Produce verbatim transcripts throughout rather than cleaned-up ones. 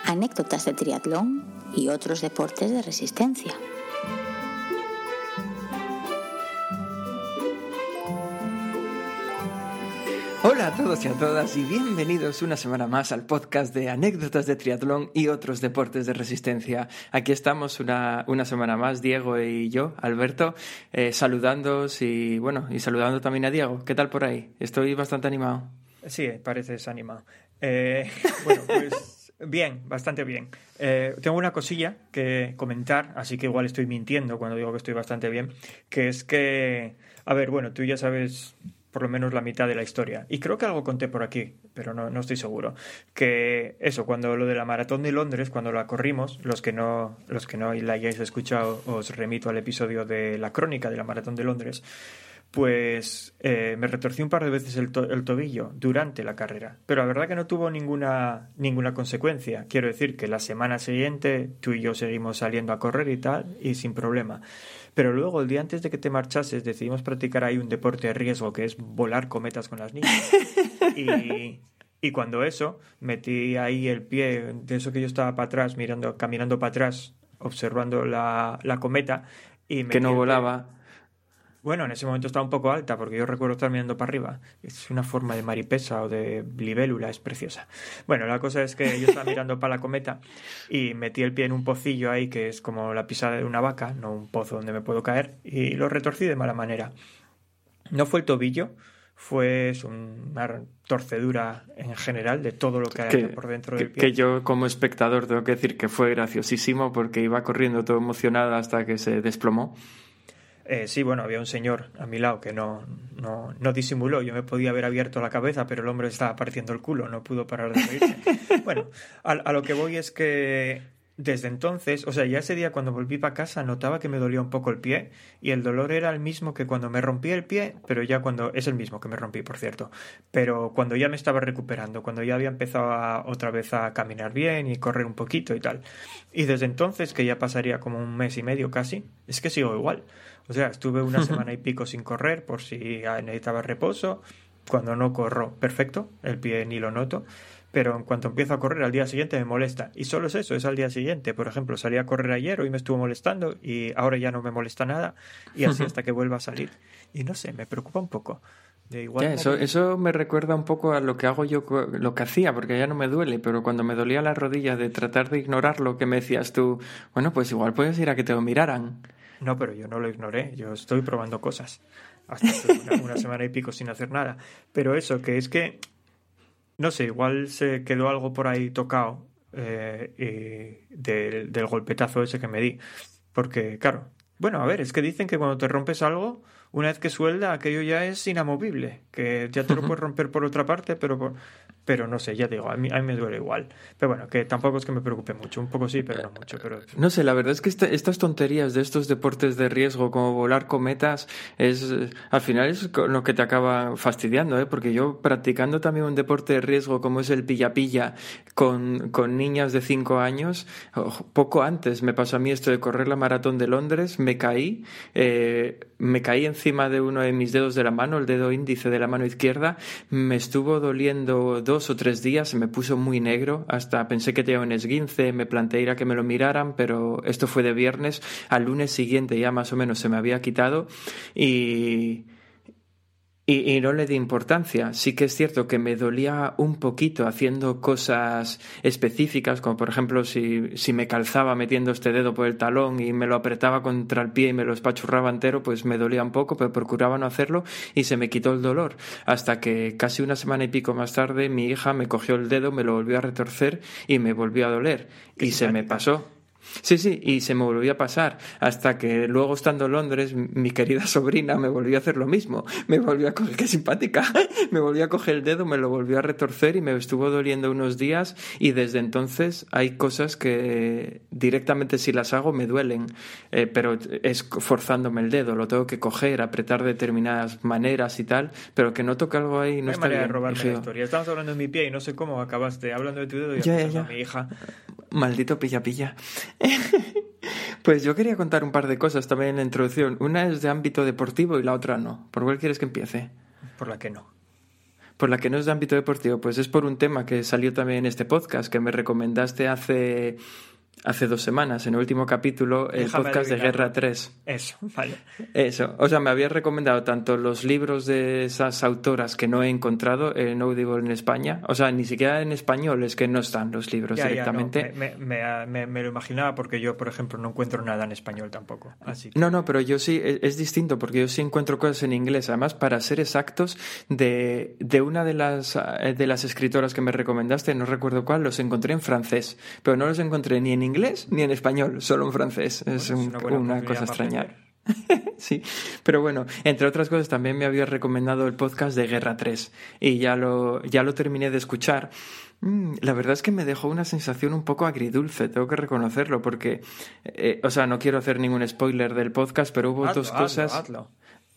anécdotas de triatlón y otros deportes de resistencia. Hola a todos y a todas y bienvenidos una semana más al podcast de anécdotas de triatlón y otros deportes de resistencia. Aquí estamos una, una semana más, Diego y yo, Alberto, eh, saludándoos y bueno, y saludando también a Diego. ¿Qué tal por ahí? Estoy bastante animado. Sí, pareces animado. Eh, bueno, pues bien, bastante bien. Eh, tengo una cosilla que comentar, así que igual estoy mintiendo cuando digo que estoy bastante bien, que es que, a ver, bueno, tú ya sabes por lo menos la mitad de la historia. Y creo que algo conté por aquí, pero no, no estoy seguro. Que eso, cuando lo de la Maratón de Londres, cuando la corrimos, los que no, los que no la hayáis escuchado, os remito al episodio de la crónica de la Maratón de Londres, pues eh, me retorcí un par de veces el, to- el tobillo durante la carrera. Pero la verdad que no tuvo ninguna, ninguna consecuencia. Quiero decir que la semana siguiente tú y yo seguimos saliendo a correr y tal, y sin problema. Pero luego, el día antes de que te marchases, decidimos practicar ahí un deporte de riesgo que es volar cometas con las niñas. Y, y cuando eso, metí ahí el pie, de eso que yo estaba para atrás, mirando, caminando para atrás, observando la, la cometa. Y Que no volaba. Bueno, en ese momento estaba un poco alta, porque yo recuerdo estar mirando para arriba. Es una forma de maripesa o de libélula, es preciosa. Bueno, la cosa es que yo estaba mirando para la cometa y metí el pie en un pocillo ahí, que es como la pisada de una vaca, no un pozo donde me puedo caer, y lo retorcí de mala manera. No fue el tobillo, fue una torcedura en general de todo lo que hay por dentro del pie. Que yo, como espectador, tengo que decir que fue graciosísimo porque iba corriendo todo emocionado hasta que se desplomó. Eh, sí, bueno, había un señor a mi lado que no, no, no disimuló. Yo me podía haber abierto la cabeza, pero el hombre estaba partiendo el culo, no pudo parar de reírse. Bueno, a, a lo que voy es que desde entonces, o sea, ya ese día cuando volví para casa notaba que me dolía un poco el pie y el dolor era el mismo que cuando me rompí el pie, pero ya cuando... Es el mismo que me rompí, por cierto. Pero cuando ya me estaba recuperando, cuando ya había empezado a, otra vez a caminar bien y correr un poquito y tal. Y desde entonces, que ya pasaría como un mes y medio casi, es que sigo igual. O sea, estuve una semana y pico sin correr por si necesitaba reposo. Cuando no corro, perfecto, el pie ni lo noto. Pero en cuanto empiezo a correr al día siguiente me molesta. Y solo es eso, es al día siguiente. Por ejemplo, salí a correr ayer, hoy me estuvo molestando y ahora ya no me molesta nada. Y así hasta que vuelva a salir. Y no sé, me preocupa un poco. De igual ya, eso, eso me recuerda un poco a lo que hago yo, lo que hacía, porque ya no me duele, pero cuando me dolía la rodilla de tratar de ignorar lo que me decías tú, bueno, pues igual puedes ir a que te lo miraran. No, pero yo no lo ignoré, yo estoy probando cosas. Hasta una, una semana y pico sin hacer nada. Pero eso, que es que, no sé, igual se quedó algo por ahí tocado eh, y del, del golpetazo ese que me di. Porque, claro, bueno, a ver, es que dicen que cuando te rompes algo, una vez que suelda, aquello ya es inamovible. Que ya te lo puedes romper por otra parte, pero por... pero no sé, ya digo, a mí, a mí me duele igual. Pero bueno, que tampoco es que me preocupe mucho. Un poco sí, pero no mucho. Pero... No sé, la verdad es que esta, estas tonterías de estos deportes de riesgo como volar cometas, es al final es lo que te acaba fastidiando, ¿eh? Porque yo practicando también un deporte de riesgo como es el pilla-pilla con, con niñas de cinco años, poco antes me pasó a mí esto de correr la maratón de Londres, me caí, eh, me caí encima de uno de mis dedos de la mano, el dedo índice de la mano izquierda, me estuvo doliendo dos o tres días, se me puso muy negro, hasta pensé que tenía un esguince, me planteé ir a que me lo miraran, pero esto fue de viernes, al lunes siguiente ya más o menos se me había quitado y... Y, y no le di importancia. Sí que es cierto que me dolía un poquito haciendo cosas específicas, como por ejemplo si, si me calzaba metiendo este dedo por el talón y me lo apretaba contra el pie y me lo espachurraba entero, pues me dolía un poco, pero procuraba no hacerlo y se me quitó el dolor. Hasta que casi una semana y pico más tarde mi hija me cogió el dedo, me lo volvió a retorcer y me volvió a doler. Y se me pasó. Sí, sí, y se me volvió a pasar hasta que luego estando en Londres mi querida sobrina me volvió a hacer lo mismo, me volvió a coger, qué simpática, me volvió a coger el dedo, me lo volvió a retorcer y me estuvo doliendo unos días y desde entonces hay cosas que directamente si las hago me duelen, eh, pero es forzándome el dedo, lo tengo que coger, apretar de determinadas maneras y tal, pero que no toque algo ahí no está bien. De robarme la historia. Estamos hablando de mi pie y no sé cómo acabaste hablando de tu dedo y ya, ya, ya. a mi hija. Maldito pilla-pilla. Pues yo quería contar un par de cosas también en la introducción. Una es de ámbito deportivo y la otra no. ¿Por cuál quieres que empiece? Por la que no. por la que no es de ámbito deportivo, pues es por un tema que salió también en este podcast, que me recomendaste hace... Hace dos semanas, en el último capítulo, el Déjame podcast de adivinar. Guerra tres. Eso, vale. Eso, o sea, me habías recomendado tanto los libros de esas autoras que no he encontrado en Audible en España, o sea, ni siquiera en español, es que no están los libros Ya, ya, directamente. no, me, me, me, me lo imaginaba porque yo, por ejemplo, no encuentro nada en español tampoco. Así que... No, no, pero yo sí, es, es distinto, porque yo sí encuentro cosas en inglés. Además, para ser exactos, de, de una de las, eh, de las escritoras que me recomendaste, no recuerdo cuál, los encontré en francés, pero no los encontré ni en inglés ni en español, solo en francés. Es, Bueno, un- es una buena una oportunidad cosa para extraña. aprender. Sí, pero bueno, entre otras cosas también me había recomendado el podcast de Guerra tres y ya lo, ya lo terminé de escuchar. Mm, La verdad es que me dejó una sensación un poco agridulce, tengo que reconocerlo, porque, eh, o sea, no quiero hacer ningún spoiler del podcast, pero hubo Hazlo, dos hazlo, cosas... hazlo.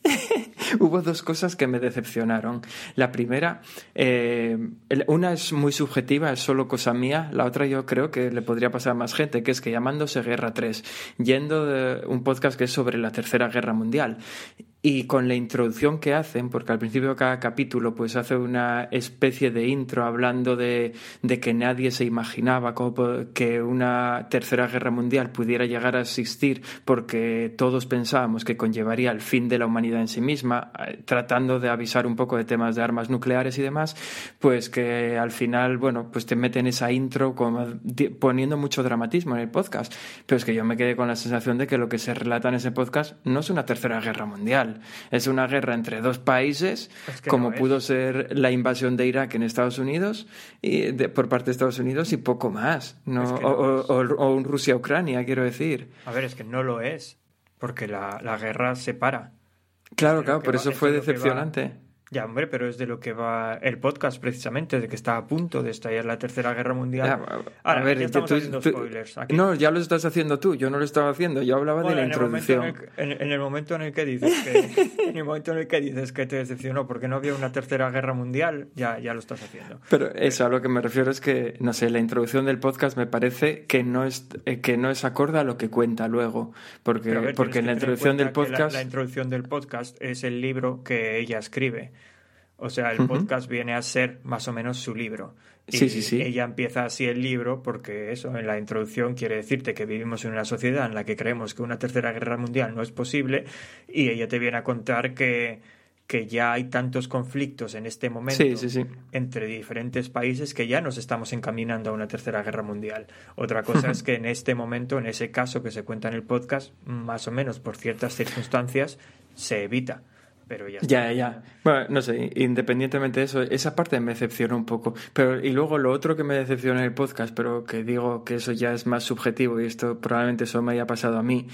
Hubo dos cosas que me decepcionaron. La primera, eh, el- una es muy subjetiva, es solo cosa mía. La otra yo creo que le podría pasar a más gente, que es que llamándose Guerra tres, yendo de un podcast que es sobre la Tercera Guerra Mundial, y con la introducción que hacen, porque al principio de cada capítulo pues hace una especie de intro hablando de, de que nadie se imaginaba cómo po- que una tercera guerra mundial pudiera llegar a existir, porque todos pensábamos que conllevaría el fin de la humanidad en sí misma, eh, tratando de avisar un poco de temas de armas nucleares y demás, pues que al final, bueno, pues te meten esa intro como di- poniendo mucho dramatismo en el podcast. Pero es que yo me quedé con la sensación de que lo que se relata en ese podcast no es una tercera guerra mundial. Es una guerra entre dos países, Es que como no es. pudo ser la invasión de Irak en Estados Unidos y de- por parte de Estados Unidos y poco más. No, Es que no o, es. o- o- o un Rusia-Ucrania, quiero decir. A ver, es que no lo es, porque la, la guerra separa. Claro, de lo claro, que por va- eso es fue de lo que va- decepcionante. Ya, hombre, pero es de lo que va el podcast precisamente, de que está a punto de estallar la Tercera Guerra Mundial. Ya, a- Ahora, a ver, ya estamos tú- haciendo tú- spoilers aquí. No, ya lo estás haciendo tú, yo no lo estaba haciendo, yo hablaba Bueno, de la en el momento en introducción. el, en- en el momento en el que dices que en el momento en el que dices que te decepcionó porque no había una tercera guerra mundial, ya, ya lo estás haciendo. Pero eso, a lo que me refiero es que, no sé, la introducción del podcast me parece que no es, eh, que no es acorde a lo que cuenta luego. Porque, Pero a ver, porque en la tienes que tener introducción del cuenta que la- podcast... La, introducción del podcast es el libro que ella escribe. O sea, el Ujú. podcast viene a ser más o menos su libro. Y Sí, sí, sí. ella empieza así el libro porque eso, en la introducción quiere decirte que vivimos en una sociedad en la que creemos que una tercera guerra mundial no es posible y ella te viene a contar que, que ya hay tantos conflictos en este momento Sí, sí, sí. entre diferentes países que ya nos estamos encaminando a una tercera guerra mundial. Otra cosa es que en este momento, en ese caso que se cuenta en el podcast, más o menos por ciertas circunstancias, se evita. Pero ya está. Ya, ya. Bueno, no sé, independientemente de eso, esa parte me decepcionó un poco. Pero, y luego lo otro que me decepcionó en el podcast, pero que digo que eso ya es más subjetivo y esto probablemente solo me haya pasado a mí,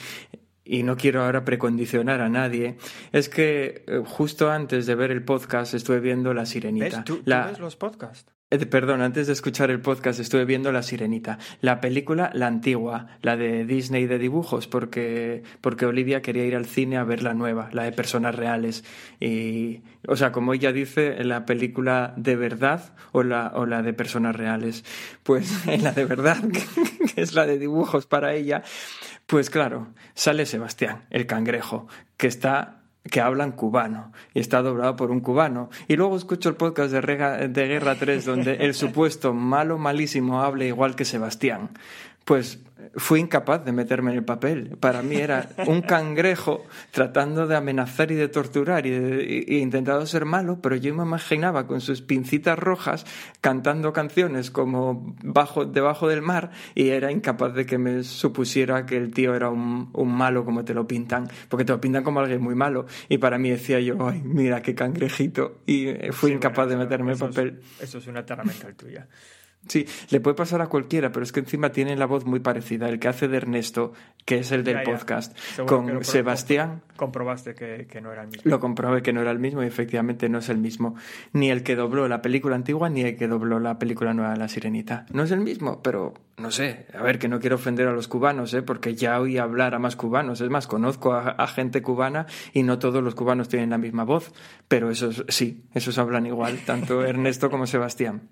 y no quiero ahora precondicionar a nadie, es que eh, justo antes de ver el podcast estuve viendo La Sirenita. ¿Ves? ¿Tú, tú La... ves los podcasts? Eh, Perdón, antes de escuchar el podcast estuve viendo La Sirenita, la película, la antigua, la de Disney de dibujos, porque, porque Olivia quería ir al cine a ver la nueva, la de personas reales. Y, o sea, como ella dice, en la película de verdad o la, o la de personas reales. Pues en la de verdad, que es la de dibujos para ella, pues claro, sale Sebastián, el cangrejo, que está... que hablan cubano y está doblado por un cubano. Y luego escucho el podcast de, Rega, de Guerra tres donde el supuesto malo malísimo habla igual que Sebastián. Pues fui incapaz de meterme en el papel. Para mí era un cangrejo tratando de amenazar y de torturar y, de, y, y intentando ser malo, pero yo me imaginaba con sus pincitas rojas cantando canciones como bajo, debajo del mar, y era incapaz de que me supusiera que el tío era un, un malo como te lo pintan, porque te lo pintan como alguien muy malo, y para mí decía yo, ay, mira qué cangrejito, y fui Sí, incapaz bueno, de eso- meterme en eso el papel. Es, eso es una tara mental tuya. Sí, le puede pasar a cualquiera, pero es que encima tiene la voz muy parecida. El que hace de Ernesto, que es el del Ya, ya. podcast, Seguro que lo con pro- Sebastián, Comprobaste que, que no era el mismo. lo comprobé que no era el mismo y efectivamente no es el mismo. Ni el que dobló la película antigua ni el que dobló la película nueva de La Sirenita. No es el mismo, pero no sé. A ver, que no quiero ofender a los cubanos, ¿eh? Porque ya oí hablar a más cubanos. Es más, conozco a, a gente cubana y no todos los cubanos tienen la misma voz. Pero esos sí, esos hablan igual, tanto Ernesto como Sebastián.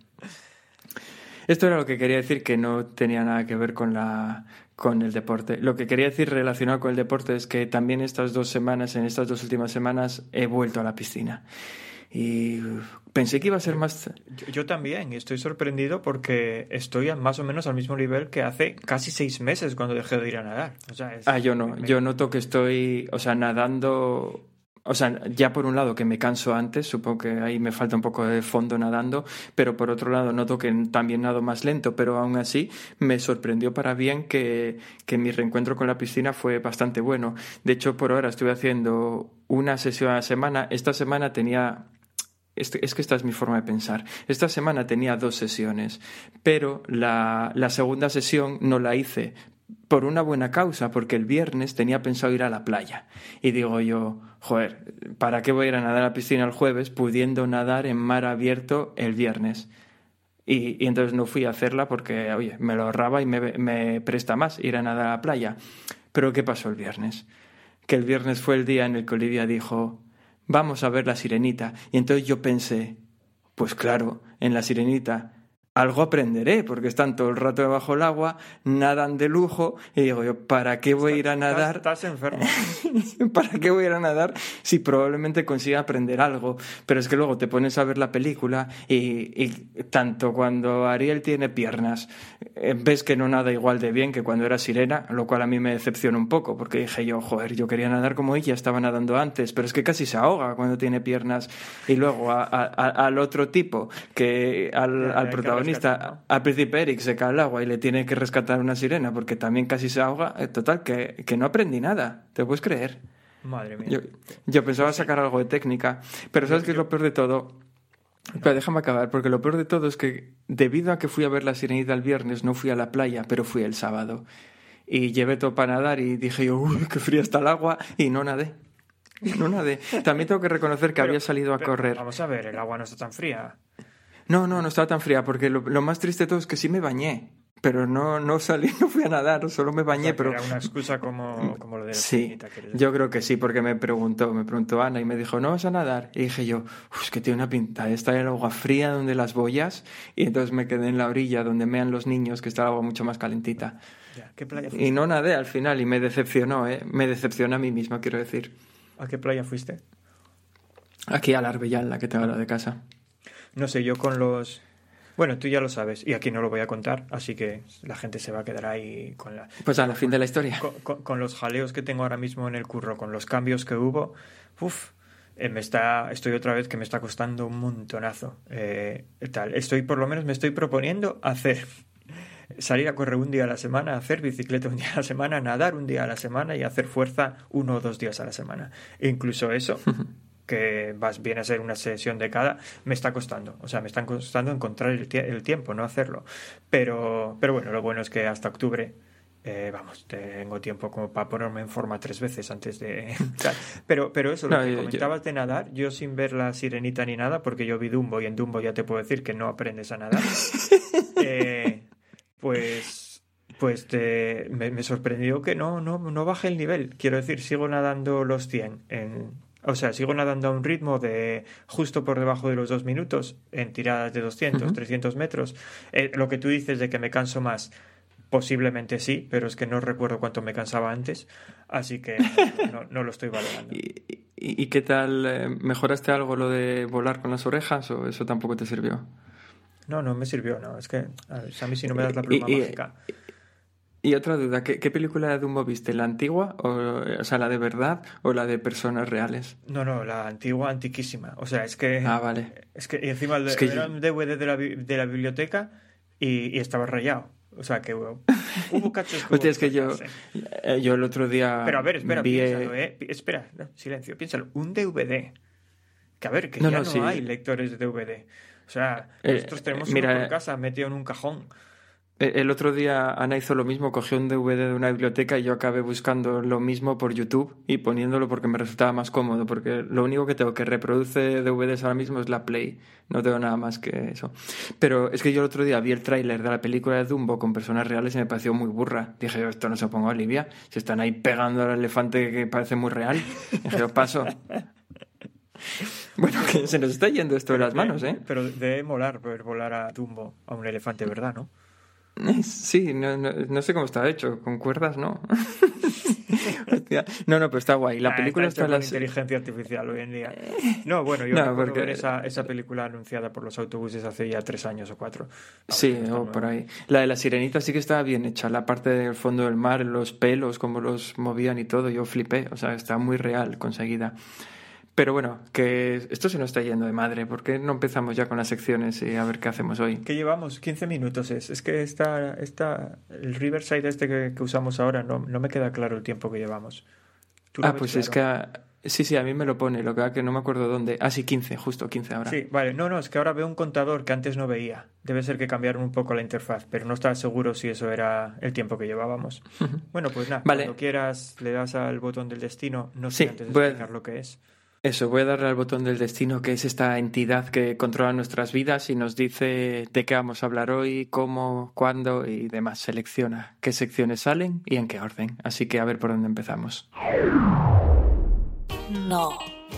Esto era lo que quería decir, que no tenía nada que ver con la con el deporte. Lo que quería decir relacionado con el deporte es que también estas dos semanas, en estas dos últimas semanas, he vuelto a la piscina. y pensé que iba a ser más... Yo, yo también, y estoy sorprendido porque estoy a- más o menos al mismo nivel que hace casi seis meses cuando dejé de ir a nadar. O sea, es- Ah, yo no. me- Yo noto que estoy, o sea, nadando. O sea, ya por un lado que me canso antes, supongo que ahí me falta un poco de fondo nadando, pero por otro lado noto que también nado más lento, pero aún así me sorprendió para bien que, que mi reencuentro con la piscina fue bastante bueno. De hecho, por ahora estuve haciendo una sesión a la semana. Esta semana tenía... Este- Es que esta es mi forma de pensar. Esta semana tenía dos sesiones, pero la, la segunda sesión no la hice por una buena causa, porque el viernes tenía pensado ir a la playa. Y digo yo, joder, ¿para qué voy a ir a nadar a la piscina el jueves pudiendo nadar en mar abierto el viernes? Y, y entonces no fui a hacerla porque, oye, me lo ahorraba y me, me presta más ir a nadar a la playa. Pero ¿qué pasó el viernes? Que el viernes fue el día en el que Olivia dijo, vamos a ver la sirenita. Y entonces yo pensé, pues claro, en la sirenita algo aprenderé, porque están todo el rato debajo del agua, nadan de lujo, y digo yo, ¿para qué voy a ir a nadar? Estás, estás enfermo. ¿Para qué voy a ir a nadar si probablemente consiga aprender algo? Pero es que luego te pones a ver la película y, y tanto cuando Ariel tiene piernas, eh, ves que no nada igual de bien que cuando era sirena, lo cual a mí me decepciona un poco, porque dije yo, joder, yo quería nadar como ella, estaba nadando antes, pero es que casi se ahoga cuando tiene piernas. Y luego a- a- a- al otro tipo, que al, Ya, al hay que protagonista, rescatar, ¿no? al príncipe Eric, se cae al agua y le tiene que rescatar una sirena porque también casi se ahoga. Eh, Total, que, que no aprendí nada. ¿Te puedes creer? Madre mía. Yo, yo pensaba sacar algo de técnica, pero ¿sabes qué es lo peor de todo? Pero déjame acabar, porque lo peor de todo es que debido a que fui a ver la sirenita el viernes, no fui a la playa, pero fui el sábado. Y llevé todo para nadar y dije yo, uy, qué fría está el agua, y no nadé. No nadé. También tengo que reconocer que Pero- había salido a pero, correr. Vamos a ver, el agua no está tan fría. No, no, no estaba tan fría, porque lo, lo más triste de todo es que sí me bañé. Pero no, no salí, no fui a nadar, solo me O bañé, sea, que pero... era una excusa como, como lo de la Sí, sirenita, quieres decir. yo creo que sí, porque me preguntó, me preguntó Ana y me dijo, ¿no vas a nadar? Y dije yo, "Uf, es que tiene una pinta, está el agua fría donde las boyas", y entonces me quedé en la orilla donde mean los niños, que está el agua mucho más calentita. Ya, ¿qué playa fuiste? Y no nadé al final y me decepcionó, ¿eh? Me decepciona a mí mismo, quiero decir. ¿A qué playa fuiste? Aquí a la Arbellal, la que te habla de casa. No sé, yo con los... Bueno, tú ya lo sabes, y aquí no lo voy a contar, así que la gente se va a quedar ahí con la... Pues a la fin de la historia. Con, con- con los jaleos que tengo ahora mismo en el curro, con los cambios que hubo, uf, eh, me está, estoy otra vez que me está costando un montonazo. Eh, tal, estoy, por lo menos me estoy proponiendo hacer, salir a correr un día a la semana, hacer bicicleta un día a la semana, nadar un día a la semana y hacer fuerza uno o dos días a la semana. E incluso eso, que vas viene a ser una sesión de cada, me está costando. O sea, me está costando encontrar el, tie- el tiempo, no hacerlo. Pero, pero bueno, lo bueno es que hasta octubre, eh, vamos, tengo tiempo como para ponerme en forma tres veces antes de... tal. Pero, pero eso, lo No, que yo- comentabas de nadar, yo sin ver la sirenita ni nada, porque yo vi Dumbo y en Dumbo ya te puedo decir que no aprendes a nadar, eh, pues... Pues te- me, me sorprendió que no, no, no baje el nivel. Quiero decir, sigo nadando los cien en... O sea, sigo nadando a un ritmo de justo por debajo de los dos minutos en tiradas de doscientos, Ujú. trescientos metros. Eh, lo que tú dices de que me canso más, posiblemente sí, pero es que no recuerdo cuánto me cansaba antes, así que no, no- no lo estoy valorando. ¿Y, y- y qué tal? eh, ¿Mejoraste algo lo de volar con las orejas o eso tampoco te sirvió? No, no me sirvió, no. Es que a, ver, a mí si no me das la Y- pluma y- mágica. Y otra duda, ¿qué, qué película de Dumbo viste? ¿La antigua, o, o sea, la de verdad o la de personas reales? No, no, la antigua, antiquísima. O sea, es que... Ah, vale. Es que y encima el- Es que era yo- un D V D de la, bi- de la biblioteca y, y estaba rayado. O sea, que hubo, hubo cachos que Hostia, hubo es que que yo, cortarse. eh, yo el otro día Pero a ver, espera, vi, eh, piénsalo, ¿eh? Pi- Espera, no, silencio, piénsalo. Un D V D. Que a ver, que No, ya no, no, sí. hay lectores de D V D. O sea, Eh, nosotros tenemos mira, uno por eh, casa metido en un cajón. eh, el otro día Ana hizo lo mismo, cogió un D V D de una biblioteca y yo acabé buscando lo mismo por YouTube y poniéndolo porque me resultaba más cómodo, porque lo único que tengo que reproduce D V Ds ahora mismo es la Play, no tengo nada más que eso. Pero es que yo el otro día vi el tráiler de la película de Dumbo con personas reales y me pareció muy burra. Dije yo, esto no se ponga a Olivia, se están ahí pegando al elefante que parece muy real. Dije yo, paso. Bueno, que se nos está yendo esto de las manos, ¿eh? Pero debe molar ver volar a Dumbo, a un elefante, ¿verdad, no? Sí, no, no, no sé cómo está hecho, con cuerdas no. Hostia. No, no, pero está guay. La Ah, película está está... hecha la... con inteligencia artificial hoy en día. No, bueno, yo No, recuerdo porque- ver esa, esa película anunciada por los autobuses hace ya tres años o cuatro. Vamos, Sí, no está o nueva. por ahí. La de la sirenita sí que estaba bien hecha. La parte del fondo del mar, los pelos, cómo los movían y todo, yo flipé. O sea, está muy real conseguida. Pero bueno, que esto se nos está yendo de madre. ¿Por qué no empezamos ya con las secciones y a ver qué hacemos hoy? ¿Qué llevamos? quince minutos es. Es que está, está el Riverside este que, que usamos ahora, no, no me queda claro el tiempo que llevamos. ¿Tú lo Ah, ves pues es que... claro? a- Sí, sí, a mí me lo pone. Lo que pasa que no me acuerdo dónde. Ah, sí, quince, justo quince ahora. Sí, vale. No, no, es que ahora veo un contador que antes no veía. Debe ser que cambiaron un poco la interfaz, pero no estaba seguro si eso era el tiempo que llevábamos. Bueno, pues nada, Vale. cuando quieras le das al botón del destino. No sé Sí, antes de voy a- explicar lo que es. Eso, voy a darle al botón del destino, que es esta entidad que controla nuestras vidas y nos dice de qué vamos a hablar hoy, cómo, cuándo y demás. Selecciona qué secciones salen y en qué orden. Así que a ver por dónde empezamos. No.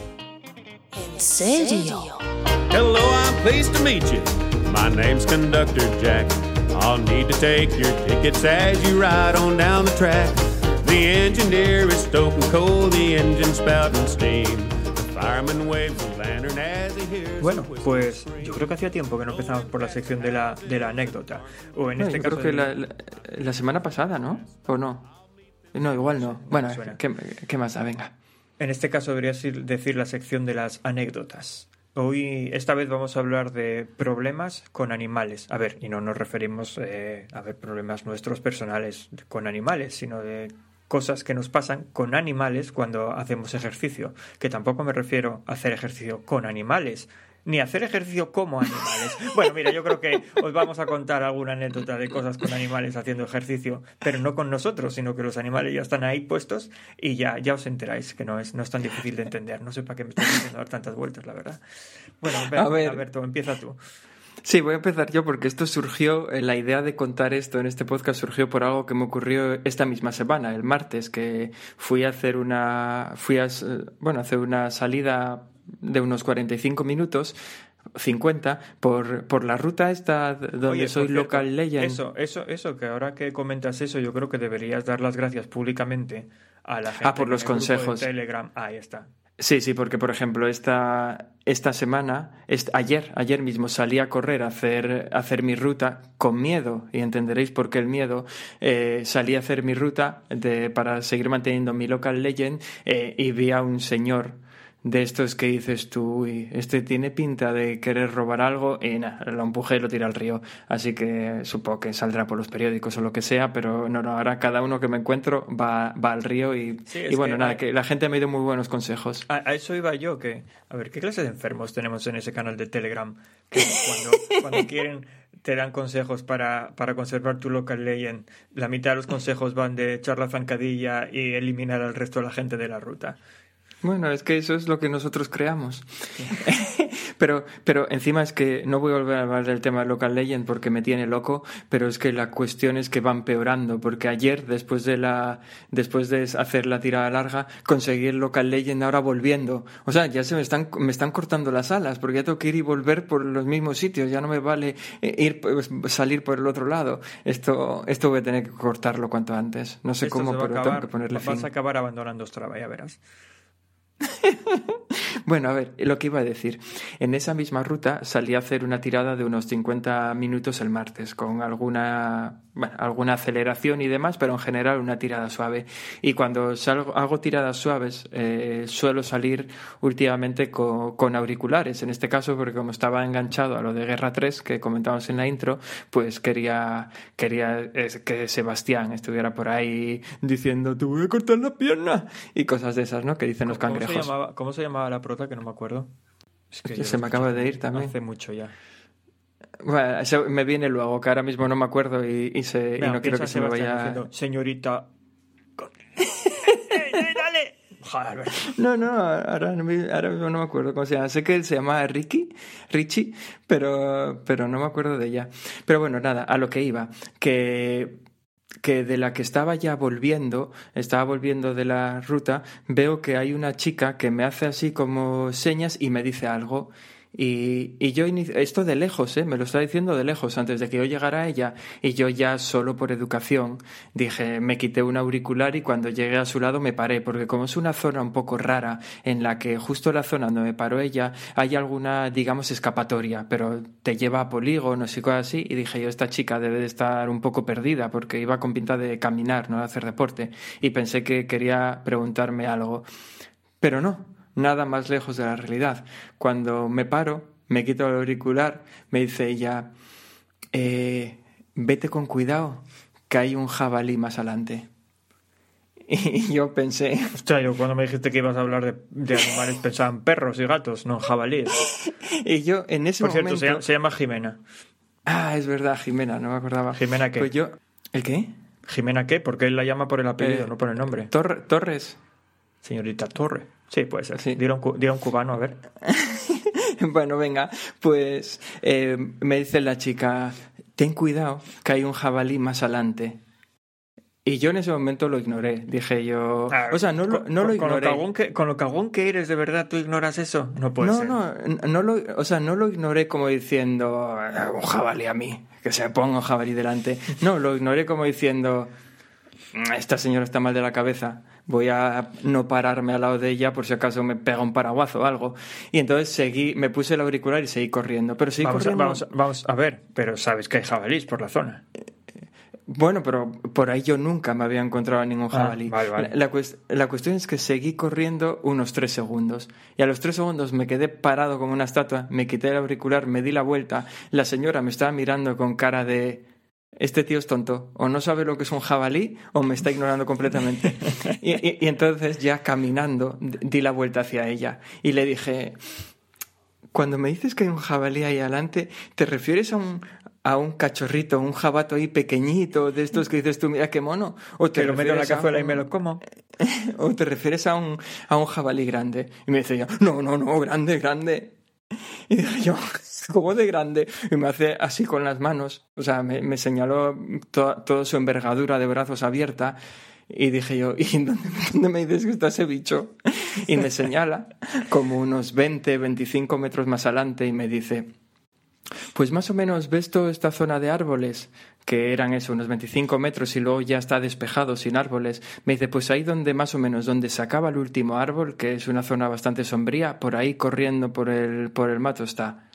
¿En serio? Hello, I'm pleased to meet you. My name's Conductor Jack. I'll need to take your tickets as you ride on down the track. The engineer is stoking coal, the engine spouting steam. The fireman waves a lantern as he hears Bueno, the whistle pues scream. yo creo que hacía tiempo que no empezamos por la sección de la, de la anécdota. O en No, este yo caso... creo que el- la, la, la semana pasada, ¿no? ¿O no? No, igual no. Bueno, suena. ¿qué, qué más da? Venga. En este caso debería ser- decir la sección de las anécdotas. Hoy, esta vez vamos a hablar de problemas con animales. A ver, y no nos referimos eh, a ver problemas nuestros personales con animales, sino de cosas que nos pasan con animales cuando hacemos ejercicio. Que tampoco me refiero a hacer ejercicio con animales, ni a hacer ejercicio como animales. Bueno, mira, yo creo que os vamos a contar alguna anécdota de cosas con animales haciendo ejercicio, pero no con nosotros, sino que los animales ya están ahí puestos y ya, ya os enteráis que no es, no es tan difícil de entender. No sé para qué me estoy haciendo dar tantas vueltas, la verdad. Bueno, ven, A ver. Alberto, empieza tú. Sí, voy a empezar yo porque esto surgió, eh, la idea de contar esto en este podcast surgió por algo que me ocurrió esta misma semana, el martes, que fui a hacer una, fui a, s- bueno, a hacer una salida de unos cuarenta y cinco minutos, cincuenta, por, por la ruta esta donde Oye, soy por cierto, local legend. Eso, eso, eso, que ahora que comentas eso, yo creo que deberías dar las gracias públicamente a la gente. Ah, por en los el grupo de consejos. Telegram. Ahí está. Sí, sí, porque por ejemplo esta, esta semana, est- ayer, ayer mismo salí a correr a hacer, a hacer mi ruta con miedo, y entenderéis por qué el miedo. Eh, salí a hacer mi ruta de, para seguir manteniendo mi local legend eh, y vi a un señor de estos que dices tú, uy, este tiene pinta de querer robar algo, y nada, lo empujé y lo tiré al río. Así que supongo que saldrá por los periódicos o lo que sea, pero no, no, ahora cada uno que me encuentro va, va al río y, Sí, es y bueno, que nada, hay- que la gente me dio muy buenos consejos. A, a eso iba yo, que... A ver, ¿qué clase de enfermos tenemos en ese canal de Telegram? Que cuando, cuando quieren te dan consejos para, para conservar tu local legend. La mitad de los consejos van de echar la zancadilla y eliminar al resto de la gente de la ruta. Bueno, es que eso es lo que nosotros creamos. pero, pero encima es que no voy a volver a hablar del tema de Local Legend porque me tiene loco, pero es que la cuestión es que va empeorando, porque ayer, después de la, después de hacer la tirada larga, conseguí el Local Legend ahora volviendo. O sea, ya se me están, me están cortando las alas, porque ya tengo que ir y volver por los mismos sitios, ya no me vale eh, ir, pues, salir por el otro lado. Esto, esto voy a tener que cortarlo cuanto antes. No sé Esto cómo, se va a pero acabar, tengo que ponerle vas fin. a acabar abandonando Strava, ya verás. Bueno, a ver, lo que iba a decir. En esa misma ruta salí a hacer una tirada de unos cincuenta minutos el martes, con alguna, bueno, alguna aceleración y demás, pero en general una tirada suave. Y cuando salgo, hago tiradas suaves, eh, suelo salir últimamente con, con auriculares. En este caso, porque como estaba enganchado a lo de Guerra tres, que comentamos en la intro, pues quería, quería eh, que Sebastián estuviera por ahí diciendo, te voy a cortar la pierna, y cosas de esas, ¿no? Que dicen los ¿Cómo se cangrejos. llamaba, cómo se llamaba la prota? Que no me acuerdo. Es que yo Se lo me acaba escuché de ir también. Hace mucho ya. Bueno, eso me viene luego, que ahora mismo no me acuerdo y, y, se, y Venga, no quiero piensa que se me Sebastián vaya... diciendo, señorita... con- ¡Eh, dale! Joder, Alberto. No, no, ahora, no me- ahora mismo no me acuerdo cómo se llama. Sé que él se llama Ricky, Richie, pero, pero no me acuerdo de ella. Pero bueno, nada, a lo que iba, que... que de la que estaba ya volviendo, estaba volviendo de la ruta, veo que hay una chica que me hace así como señas y me dice algo. Y, y yo, inici- esto de lejos, ¿eh? Me lo está diciendo de lejos, antes de que yo llegara a ella. Y yo ya, solo por educación, dije, me quité un auricular y cuando llegué a su lado me paré, porque como es una zona un poco rara, en la que justo la zona donde me paró ella, hay alguna, digamos, escapatoria, pero te lleva a polígonos y cosas así, y dije yo, esta chica debe de estar un poco perdida, porque iba con pinta de caminar, no de hacer deporte, y pensé que quería preguntarme algo. Pero no. Nada más lejos de la realidad. Cuando me paro, me quito el auricular, me dice ella, eh, vete con cuidado, que hay un jabalí más adelante. Y yo pensé... Hostia, yo cuando me dijiste que ibas a hablar de, de animales pensaba en perros y gatos, no en jabalíes. Y yo en ese Por cierto, momento... se llama, se llama Jimena. Ah, es verdad, Jimena, no me acordaba. ¿Jimena qué? Pues yo... ¿El qué? ¿Jimena qué? Porque él la llama por el apellido, Eh, no por el nombre. Tor- Torres. Señorita Torre. Sí, puede ser. Sí. Dile a un, cu- dile a un cubano, a ver. Bueno, venga, pues eh, me dice la chica, ten cuidado, que hay un jabalí más adelante. Y yo en ese momento lo ignoré. Dije yo... Ah, o sea, no lo, con, no lo con- con lo ignoré. cagón que, con lo cagón que eres, ¿de verdad tú ignoras eso? No puede no, ser. no, no lo, o sea, no lo ignoré como diciendo "Ah, un jabalí a mí, que se ponga un jabalí delante". No, lo ignoré como diciendo esta señora está mal de la cabeza, voy a no pararme al lado de ella por si acaso me pega un paraguazo o algo. Y entonces seguí, me puse el auricular y seguí corriendo. Pero seguí Vamos a, corriendo. vamos, vamos a ver, pero sabes que hay jabalís por la zona. Bueno, pero por ahí yo nunca me había encontrado a ningún jabalí. Ah, vale, vale. La, la cuest- la cuestión es que seguí corriendo unos tres segundos. Y a los tres segundos me quedé parado como una estatua, me quité el auricular, me di la vuelta. La señora me estaba mirando con cara de... Este tío es tonto. O no sabe lo que es un jabalí o me está ignorando completamente. y, y- y entonces ya caminando d- di la vuelta hacia ella. Y le dije... Cuando me dices que hay un jabalí ahí adelante, ¿te refieres a un, a un cachorrito, un jabato ahí pequeñito, de estos que dices tú, mira qué mono? ¿O te Que lo meto en la refieres a cazuela y un- me lo como. ¿O te refieres a un, a un jabalí grande? Y me dice ella, no, no, no, grande, grande. Y dije yo, ¿cómo de grande? Y me hace así con las manos. O sea, me, me señaló to- toda su envergadura de brazos abierta. Y dije yo, ¿y dónde, dónde me dices que está ese bicho? Y me señala como unos veinte, veinticinco metros más adelante y me dice, pues más o menos ves toda esta zona de árboles, que eran eso, unos veinticinco metros y luego ya está despejado sin árboles. Me dice, pues ahí donde más o menos, donde se acaba el último árbol, que es una zona bastante sombría, por ahí corriendo por el, por el mato está.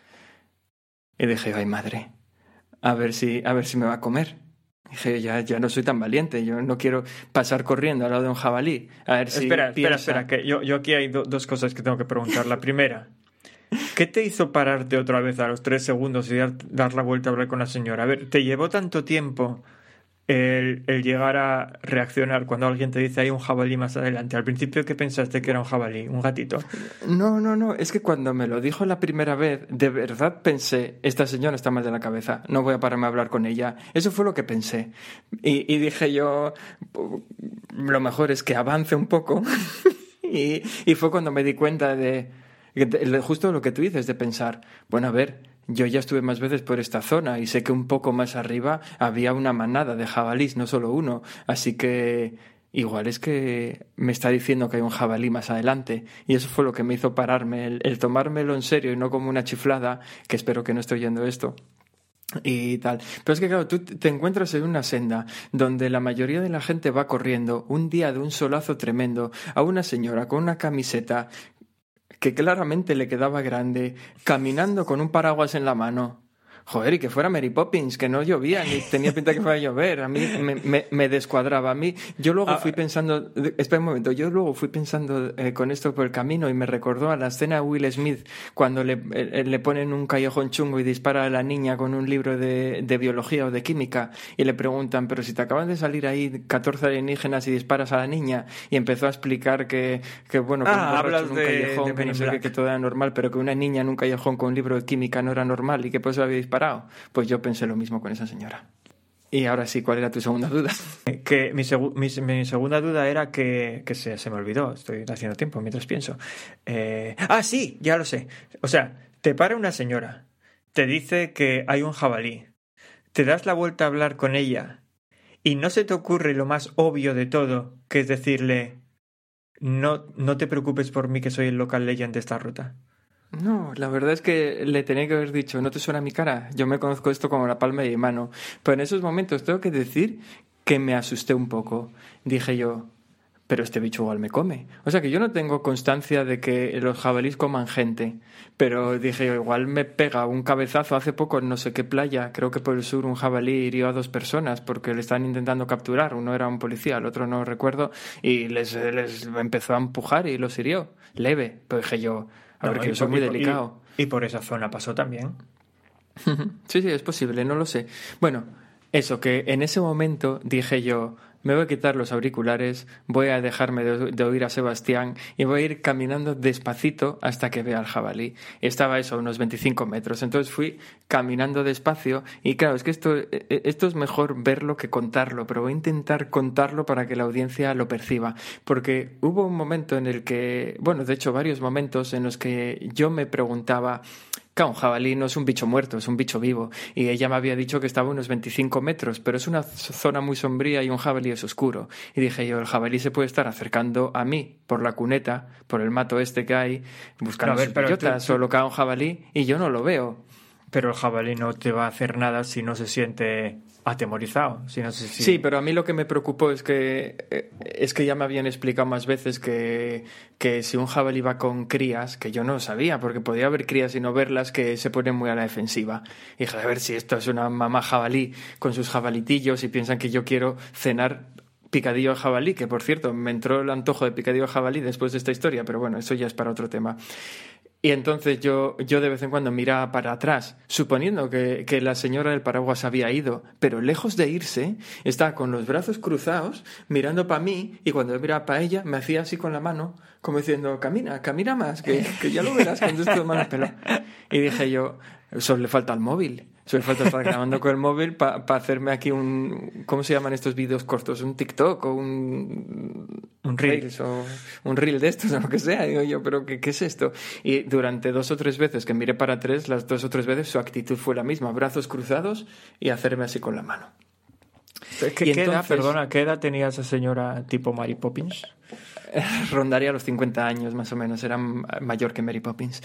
Y dije, ay madre, a ver si, a ver si me va a comer. Dije, ya, ya no soy tan valiente, yo no quiero pasar corriendo al lado de un jabalí. A ver si espera, espera, piensa- espera, que yo, yo aquí hay do- dos cosas que tengo que preguntar. La primera, ¿qué te hizo pararte otra vez a los tres segundos y dar, dar la vuelta a hablar con la señora? A ver, ¿te llevó tanto tiempo el, el llegar a reaccionar cuando alguien te dice hay un jabalí más adelante? Al principio, ¿qué pensaste que era un jabalí? ¿Un gatito? No, no, no, es que cuando me lo dijo la primera vez, de verdad pensé, esta señora está mal de la cabeza, no voy a pararme a hablar con ella. Eso fue lo que pensé. Y, y dije yo, lo mejor es que avance un poco. y, y fue cuando me di cuenta de, de justo lo que tú dices, de pensar, bueno, a ver, yo ya estuve más veces por esta zona y sé que un poco más arriba había una manada de jabalís, no solo uno, así que... Igual es que me está diciendo que hay un jabalí más adelante y eso fue lo que me hizo pararme, el, el tomármelo en serio y no como una chiflada, que espero que no esté oyendo esto y tal. Pero es que claro, tú te encuentras en una senda donde la mayoría de la gente va corriendo un día de un solazo tremendo a una señora con una camiseta que claramente le quedaba grande, caminando con un paraguas en la mano. Joder, y que fuera Mary Poppins, que no llovía, ni tenía pinta que fuera a llover. A mí me, me, me descuadraba. A mí, yo luego Ah, fui pensando... Espera un momento. Yo luego fui pensando eh, con esto por el camino y me recordó a la escena de Will Smith cuando le, eh, le ponen un callejón chungo y dispara a la niña con un libro de, de biología o de química y le preguntan, pero si te acaban de salir ahí catorce alienígenas y disparas a la niña, y empezó a explicar que, que bueno, que Ah, un borracho hablas en un de- callejón, de que Men no in sé qué, Black. que todo era normal, pero que una niña en un callejón con un libro de química no era normal y que por eso había disparado. Pues yo pensé lo mismo con esa señora. Y ahora sí, ¿cuál era tu segunda duda? Que mi, segu- mi, mi segunda duda era que, que se, se me olvidó, estoy haciendo tiempo mientras pienso. Eh, ah, sí, ya lo sé. O sea, te para una señora, te dice que hay un jabalí, te das la vuelta a hablar con ella y no se te ocurre lo más obvio de todo, que es decirle, no, no te preocupes por mí que soy el local legend de esta ruta. No, la verdad es que le tenía que haber dicho, ¿no te suena mi cara? Yo me conozco esto como la palma de mi mano. Pero en esos momentos tengo que decir que me asusté un poco. Dije yo, pero este bicho igual me come. O sea que yo no tengo constancia de que los jabalíes coman gente. Pero dije yo, igual me pega un cabezazo. Hace poco en no sé qué playa, creo que por el sur, un jabalí hirió a dos personas porque le estaban intentando capturar. Uno era un policía, el otro no recuerdo. Y les, les empezó a empujar y los hirió. Leve. Pero dije yo... A ver, no, que yo soy muy delicado. Y, y por esa zona pasó también. Sí, sí, es posible, no lo sé. Bueno, eso, que en ese momento dije yo, me voy a quitar los auriculares, voy a dejarme de, de oír a Sebastián y voy a ir caminando despacito hasta que vea al jabalí. Estaba eso, a unos veinticinco metros. Entonces fui caminando despacio y claro, es que esto, esto es mejor verlo que contarlo, pero voy a intentar contarlo para que la audiencia lo perciba. Porque hubo un momento en el que, bueno, de hecho varios momentos en los que yo me preguntaba... Claro, un jabalí no es un bicho muerto, es un bicho vivo. Y ella me había dicho que estaba a unos veinticinco metros, pero es una zona muy sombría y un jabalí es oscuro. Y dije yo, el jabalí se puede estar acercando a mí por la cuneta, por el mato este que hay, buscando no, sus bellotas, tú, tú... o lo que haga un jabalí, y yo no lo veo. Pero el jabalí no te va a hacer nada si no se siente atemorizado. Si no se siente... Sí, pero a mí lo que me preocupó es que es que ya me habían explicado más veces que, que si un jabalí va con crías, que yo no lo sabía, porque podía haber crías y no verlas, que se ponen muy a la defensiva. Y dije, a ver si esto es una mamá jabalí con sus jabalitillos y piensan que yo quiero cenar picadillo de jabalí, que por cierto, me entró el antojo de picadillo de jabalí después de esta historia, pero bueno, eso ya es para otro tema. Y entonces yo, yo de vez en cuando miraba para atrás, suponiendo que, que la señora del paraguas había ido, pero lejos de irse, estaba con los brazos cruzados, mirando para mí, y cuando yo miraba para ella, me hacía así con la mano, como diciendo, camina, camina más, que, que ya lo verás cuando estés manos peladas. Y dije yo, solo le falta el móvil. Solo falta estar grabando con el móvil para pa hacerme aquí un... ¿Cómo se llaman estos vídeos cortos? ¿Un TikTok o un... Un reel? O un reel de estos o lo que sea. Digo yo, ¿pero qué, qué es esto? Y durante dos o tres veces que miré para atrás, las dos o tres veces su actitud fue la misma. Brazos cruzados y hacerme así con la mano. ¿Qué, qué entonces, edad, perdona, qué edad tenía esa señora tipo Mary Poppins? Rondaría los cincuenta años más o menos. Era mayor que Mary Poppins.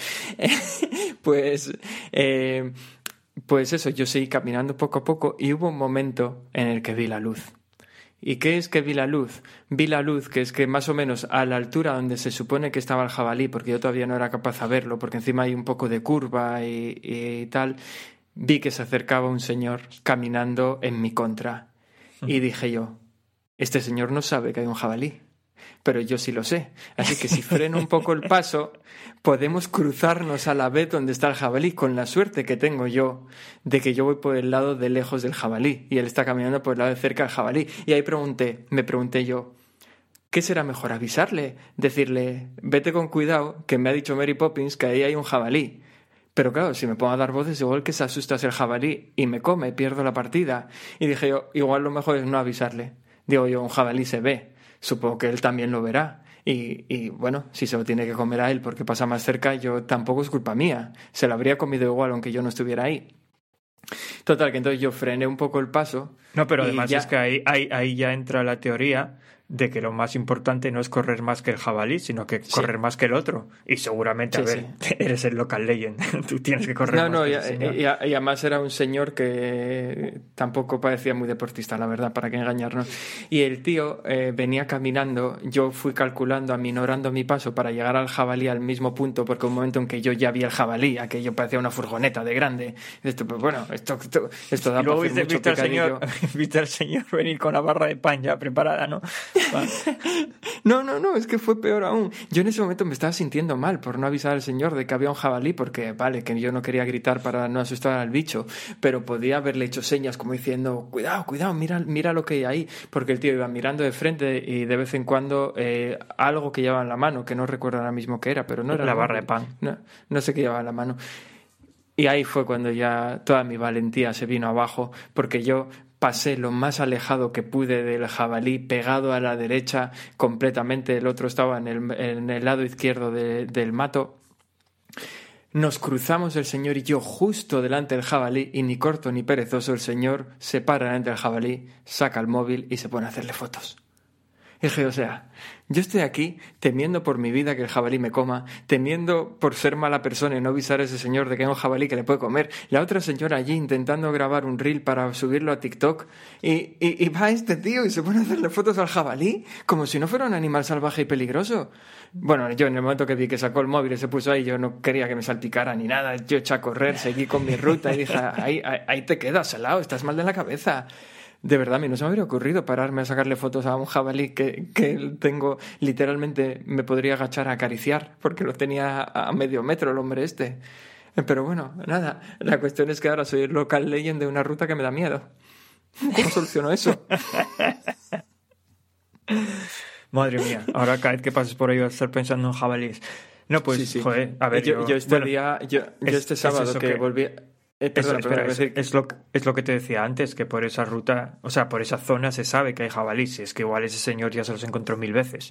Pues... Eh, Pues eso, yo seguí caminando poco a poco y hubo un momento en el que vi la luz. ¿Y qué es que vi la luz? Vi la luz, que es que más o menos a la altura donde se supone que estaba el jabalí, porque yo todavía no era capaz de verlo, porque encima hay un poco de curva y, y tal, vi que se acercaba un señor caminando en mi contra. Y dije yo, este señor no sabe que hay un jabalí. Pero yo sí lo sé. Así que si freno un poco el paso, podemos cruzarnos a la vez donde está el jabalí, con la suerte que tengo yo de que yo voy por el lado de lejos del jabalí y él está caminando por el lado de cerca del jabalí. Y ahí pregunté, me pregunté yo, ¿qué será mejor? ¿Avisarle? Decirle, vete con cuidado, que me ha dicho Mary Poppins que ahí hay un jabalí. Pero claro, si me pongo a dar voces, igual que se asusta el jabalí y me come, pierdo la partida. Y dije yo, igual lo mejor es no avisarle. Digo yo, un jabalí se ve. Supongo que él también lo verá. Y, y bueno, si se lo tiene que comer a él porque pasa más cerca, yo tampoco es culpa mía. Se lo habría comido igual aunque yo no estuviera ahí. Total, que entonces yo frené un poco el paso. No, pero además ya... es que ahí, ahí, ahí ya entra la teoría de que lo más importante no es correr más que el jabalí, sino que correr sí. más que el otro. Y seguramente, sí, a ver, sí. eres el local legend. Tú tienes que correr no, más no, que y, el señor. Y, y además era un señor que tampoco parecía muy deportista, la verdad, para qué engañarnos. Y el tío eh, venía caminando, yo fui calculando, aminorando mi paso para llegar al jabalí al mismo punto, porque un momento en que yo ya vi el jabalí, aquello parecía una furgoneta de grande. Esto, pues bueno, esto, esto, esto da y luego para hacer viste, mucho viste, al señor, viste al señor venir con la barra de pan ya preparada, ¿no? No, no, no, es que fue peor aún. Yo en ese momento me estaba sintiendo mal por no avisar al señor de que había un jabalí, porque vale, que yo no quería gritar para no asustar al bicho, pero podía haberle hecho señas como diciendo, cuidado, cuidado, mira, mira lo que hay ahí, porque el tío iba mirando de frente y de vez en cuando eh, algo que llevaba en la mano, que no recuerdo ahora mismo qué era, pero no era la barra de pan. No, no sé qué llevaba en la mano. Y ahí fue cuando ya toda mi valentía se vino abajo, porque yo pasé lo más alejado que pude del jabalí, pegado a la derecha completamente, el otro estaba en el, en el lado izquierdo de, del mato. Nos cruzamos el señor y yo justo delante del jabalí, y ni corto ni perezoso el señor se para delante del jabalí, saca el móvil y se pone a hacerle fotos. Y dije, o sea, Yo estoy aquí temiendo por mi vida que el jabalí me coma, temiendo por ser mala persona y no avisar a ese señor de que hay un jabalí que le puede comer. La otra señora allí intentando grabar un reel para subirlo a TikTok y, y, y va este tío y se pone a hacerle fotos al jabalí como si no fuera un animal salvaje y peligroso. Bueno, yo en el momento que vi que sacó el móvil y se puso ahí, yo no quería que me salpicara ni nada. Yo eché a correr, seguí con mi ruta y dije, ahí, ahí, ahí te quedas, salado, estás mal de la cabeza. De verdad, a mí no se me habría ocurrido pararme a sacarle fotos a un jabalí que, que tengo, literalmente me podría agachar a acariciar, porque lo tenía a medio metro el hombre este. Pero bueno, nada, la cuestión es que ahora soy el local legend de una ruta que me da miedo. ¿Cómo soluciono eso? Madre mía, ahora cada vez que pases por ahí vas a estar pensando en jabalíes. No, pues, sí, sí. joder, a ver, yo, yo... yo este bueno, día, yo, es, yo este sábado es que, que volví... Eh, perdón, es, espera, perdón, es, decir... es, lo, es lo que te decía antes, que por esa ruta, o sea, por esa zona se sabe que hay jabalíes, es que igual ese señor ya se los encontró mil veces.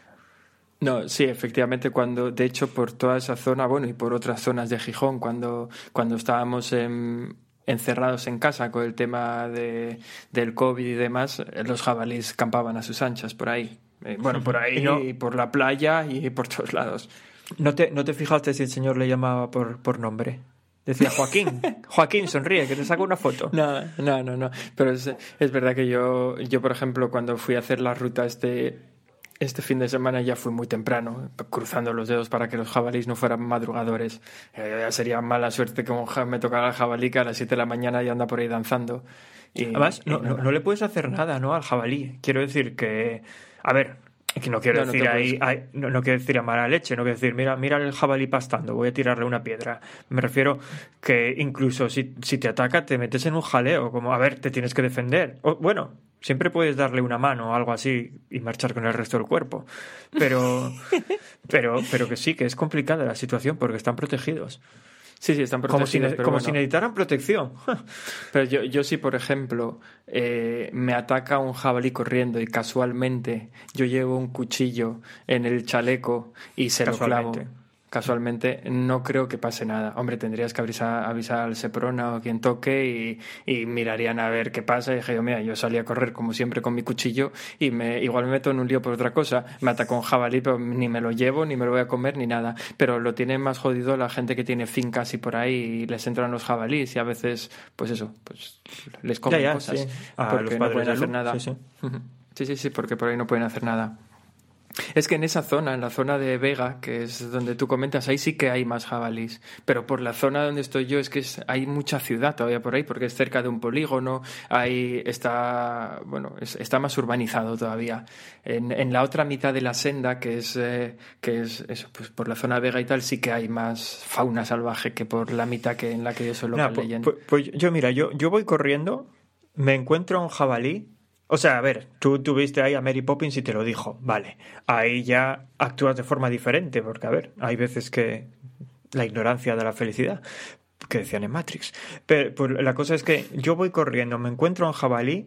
No, sí, efectivamente, cuando, de hecho, por toda esa zona, bueno, y por otras zonas de Gijón, cuando, cuando estábamos en... encerrados en casa con el tema de, del COVID y demás, los jabalíes campaban a sus anchas por ahí. Eh, bueno, por ahí, y no, y por la playa y por todos lados. ¿No te, no te fijaste si el señor le llamaba por, por nombre? Decía Joaquín, Joaquín, sonríe, que te saco una foto. No, no, no, no. Pero es, es verdad que yo, yo, por ejemplo, cuando fui a hacer la ruta este, este fin de semana ya fui muy temprano, cruzando los dedos para que los jabalíes no fueran madrugadores. Eh, ya sería mala suerte que me tocara el jabalí que a las siete de la mañana ya anda por ahí danzando. Y, Además, no, y no, no, no le puedes hacer nada, ¿no?, al jabalí. Quiero decir que... A ver, que no quiero no, decir no ahí, ahí no, no quiero decir a mala leche, no quiero decir, mira, mira el jabalí pastando, voy a tirarle una piedra. Me refiero que incluso si, si te ataca te metes en un jaleo, como, a ver, te tienes que defender. O, bueno, siempre puedes darle una mano o algo así y marchar con el resto del cuerpo. Pero, pero, pero que sí, que es complicada la situación porque están protegidos. Sí, sí, están protegidos. Como si, pero como bueno. si necesitaran protección. Pero yo, yo sí, por ejemplo, eh, me ataca un jabalí corriendo y casualmente yo llevo un cuchillo en el chaleco y se lo clavo. Casualmente, no creo que pase nada. Hombre, tendrías que avisar, avisar al Seprona o quien toque y, y mirarían a ver qué pasa. Y dije yo, mira, yo salí a correr como siempre con mi cuchillo y me, igual me meto en un lío por otra cosa. Me atacó un jabalí, pero ni me lo llevo, ni me lo voy a comer, ni nada. Pero lo tiene más jodido la gente que tiene fincas y por ahí y les entran los jabalíes y a veces, pues eso, pues les comen ya, ya, cosas. Sí. A porque los no padres pueden de hacer luz, nada. Sí, sí. sí, sí, sí, porque por ahí no pueden hacer nada. Es que en esa zona, en la zona de Vega, que es donde tú comentas, ahí sí que hay más jabalís. Pero por la zona donde estoy yo es que es, hay mucha ciudad todavía por ahí, porque es cerca de un polígono, ahí está, bueno, es, está más urbanizado todavía. En, en la otra mitad de la senda, que es, eh, que es eso, pues por la zona de Vega y tal, sí que hay más fauna salvaje que por la mitad que en la que yo soy local pues, leyendo. pues, pues yo, mira, yo, yo voy corriendo, me encuentro a un jabalí. O sea, a ver, tú tuviste ahí a Mary Poppins y te lo dijo, vale, ahí ya actúas de forma diferente, porque a ver, hay veces que la ignorancia da la felicidad, que decían en Matrix. Pero pues, la cosa es que yo voy corriendo, me encuentro a un jabalí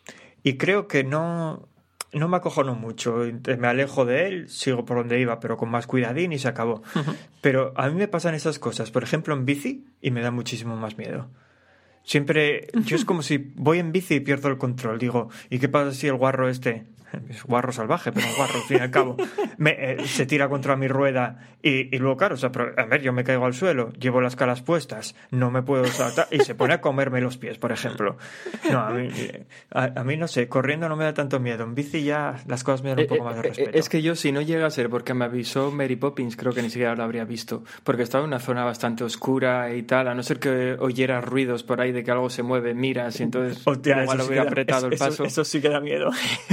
y creo que no, no me acojono mucho, me alejo de él, sigo por donde iba, pero con más cuidadín y se acabó. Uh-huh. Pero a mí me pasan esas cosas, por ejemplo en bici, y me da muchísimo más miedo. Siempre, yo es como si voy en bici y pierdo el control. Digo, ¿y qué pasa si el guarro este, es guarro salvaje, pero un guarro al fin y al cabo, me, eh, se tira contra mi rueda y, y luego, claro, o sea, pero, a ver, yo me caigo al suelo, llevo las calas puestas, no me puedo saltar y se pone a comerme los pies, por ejemplo. No, a mí, a, a mí no sé, corriendo no me da tanto miedo. En bici ya las cosas me dan un poco más de respeto. Es que yo, si no llega a ser porque me avisó Mary Poppins, creo que ni siquiera lo habría visto, porque estaba en una zona bastante oscura y tal, a no ser que oyeras ruidos por ahí de que algo se mueve, miras y entonces Hostia, igual sí hubiera da, apretado eso, el paso. Eso, eso sí que da miedo.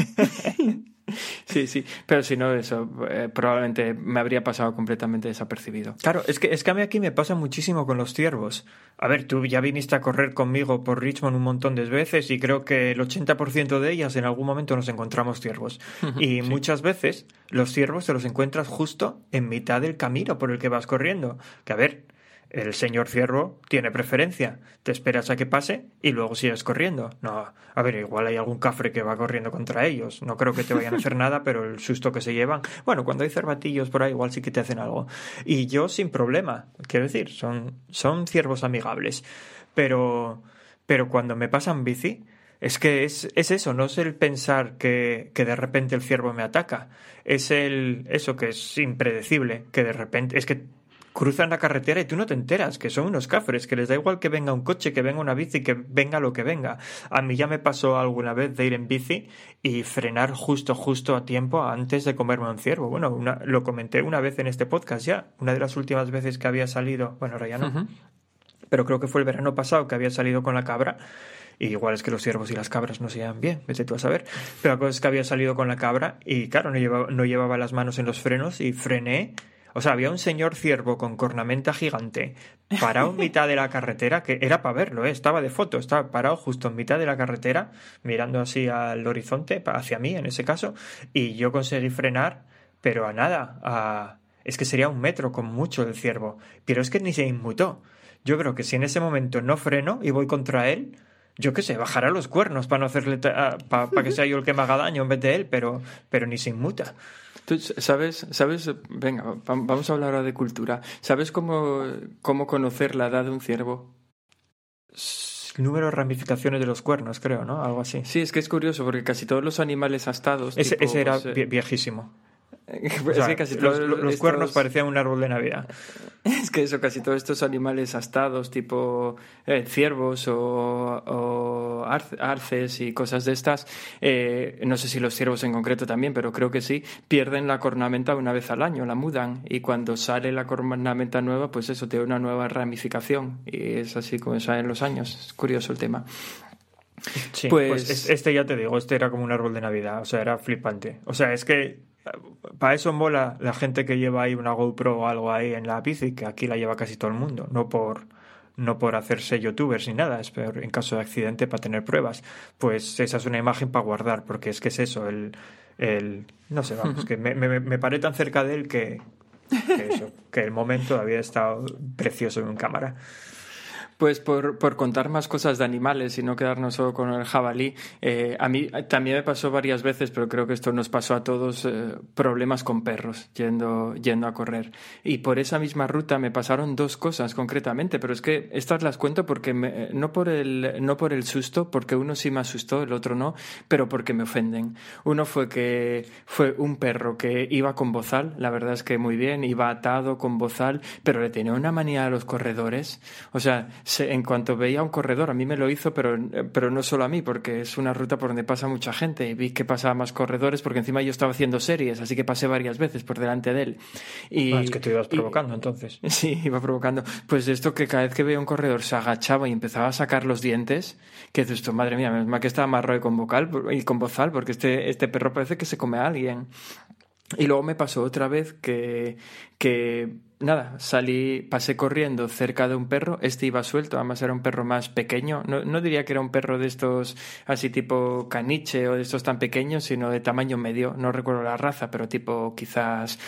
Sí, sí, pero si no, eso eh, probablemente me habría pasado completamente desapercibido. Claro, es que, es que a mí aquí me pasa muchísimo con los ciervos. A ver, tú ya viniste a correr conmigo por Richmond un montón de veces y creo que el ochenta por ciento de ellas en algún momento nos encontramos ciervos. Y sí. Muchas veces los ciervos te los encuentras justo en mitad del camino por el que vas corriendo. Que a ver, el señor ciervo tiene preferencia. Te esperas a que pase y luego sigues corriendo. No, a ver, igual hay algún cafre que va corriendo contra ellos. No creo que te vayan a hacer nada, pero el susto que se llevan... Bueno, cuando hay cervatillos por ahí, igual sí que te hacen algo. Y yo sin problema. Quiero decir, son, son ciervos amigables. Pero, pero cuando me pasan bici, Es que es, es eso, no es el pensar que, que de repente el ciervo me ataca. Es el eso que es impredecible, que de repente... Es que cruzan la carretera y tú no te enteras, que son unos cafres, que les da igual que venga un coche, que venga una bici, que venga lo que venga. A mí ya me pasó alguna vez de ir en bici y frenar justo, justo a tiempo antes de comerme un ciervo. Bueno, una, lo comenté una vez en este podcast ya, una de las últimas veces que había salido, bueno, ahora ya no, uh-huh. pero creo que fue el verano pasado que había salido con la cabra. Y igual es que los ciervos y las cabras no se llevan bien, vete tú a saber. Pero la cosa es que había salido con la cabra y claro, no llevaba, no llevaba las manos en los frenos y frené. O sea, había un señor ciervo con cornamenta gigante parado en mitad de la carretera, que era para verlo, ¿eh? Estaba de foto, estaba parado justo en mitad de la carretera, mirando así al horizonte, hacia mí en ese caso, y yo conseguí frenar, pero a nada, a... es que sería un metro con mucho el ciervo, pero es que ni se inmutó. Yo creo que si en ese momento no freno y voy contra él, yo qué sé, bajará los cuernos para no hacerle ta- para pa que sea yo el que me haga daño en vez de él, pero, pero ni se inmuta. Tú sabes, sabes, venga, vamos a hablar ahora de cultura. ¿Sabes cómo, cómo conocer la edad de un ciervo? El número de ramificaciones de los cuernos, creo, ¿no? Algo así. Sí, es que es curioso porque casi todos los animales astados... Ese, tipo, ese era pues, viejísimo. O sea, es que casi los, todos los estos... cuernos parecían un árbol de Navidad. Es que eso, casi todos estos animales astados, tipo eh, ciervos o, o arces y cosas de estas, eh, no sé si los ciervos en concreto también, pero creo que sí, pierden la cornamenta una vez al año, la mudan, y cuando sale la cornamenta nueva, pues eso, tiene una nueva ramificación, y es así como salen los años. Es curioso el tema. Sí, pues... pues este ya te digo, este era como un árbol de Navidad, o sea, era flipante. O sea, es que para eso mola la gente que lleva ahí una GoPro o algo ahí en la bici, que aquí la lleva casi todo el mundo, no por no por hacerse youtubers ni nada, es peor en caso de accidente para tener pruebas. Pues esa es una imagen para guardar, porque es que es eso, el, el no sé, vamos, que me, me, me paré tan cerca de él que, que eso, que el momento había estado precioso en cámara. Pues por, por contar más cosas de animales y no quedarnos solo con el jabalí, eh, a mí también me pasó varias veces, pero creo que esto nos pasó a todos, eh, problemas con perros yendo, yendo a correr. Y por esa misma ruta me pasaron dos cosas concretamente, pero es que estas las cuento porque me, no, por el, no por el susto, porque uno sí me asustó, el otro no, pero porque me ofenden. Uno fue que fue un perro que iba con bozal, la verdad es que muy bien, iba atado con bozal, pero le tenía una manía a los corredores. O sea, en cuanto veía un corredor, a mí me lo hizo, pero, pero no solo a mí, porque es una ruta por donde pasa mucha gente y vi que pasaba más corredores, porque encima yo estaba haciendo series, así que pasé varias veces por delante de él. Y, ah, es que te ibas provocando, y, entonces. Sí, iba provocando. Pues esto que cada vez que veía un corredor se agachaba y empezaba a sacar los dientes, que dices esto, madre mía, menos mal que estaba amarrado y con vocal y con bozal, porque este, este perro parece que se come a alguien. Y luego me pasó otra vez que, que nada, salí, pasé corriendo cerca de un perro, este iba suelto, además era un perro más pequeño, no, no diría que era un perro de estos así tipo caniche o de estos tan pequeños, sino de tamaño medio, no recuerdo la raza, pero tipo quizás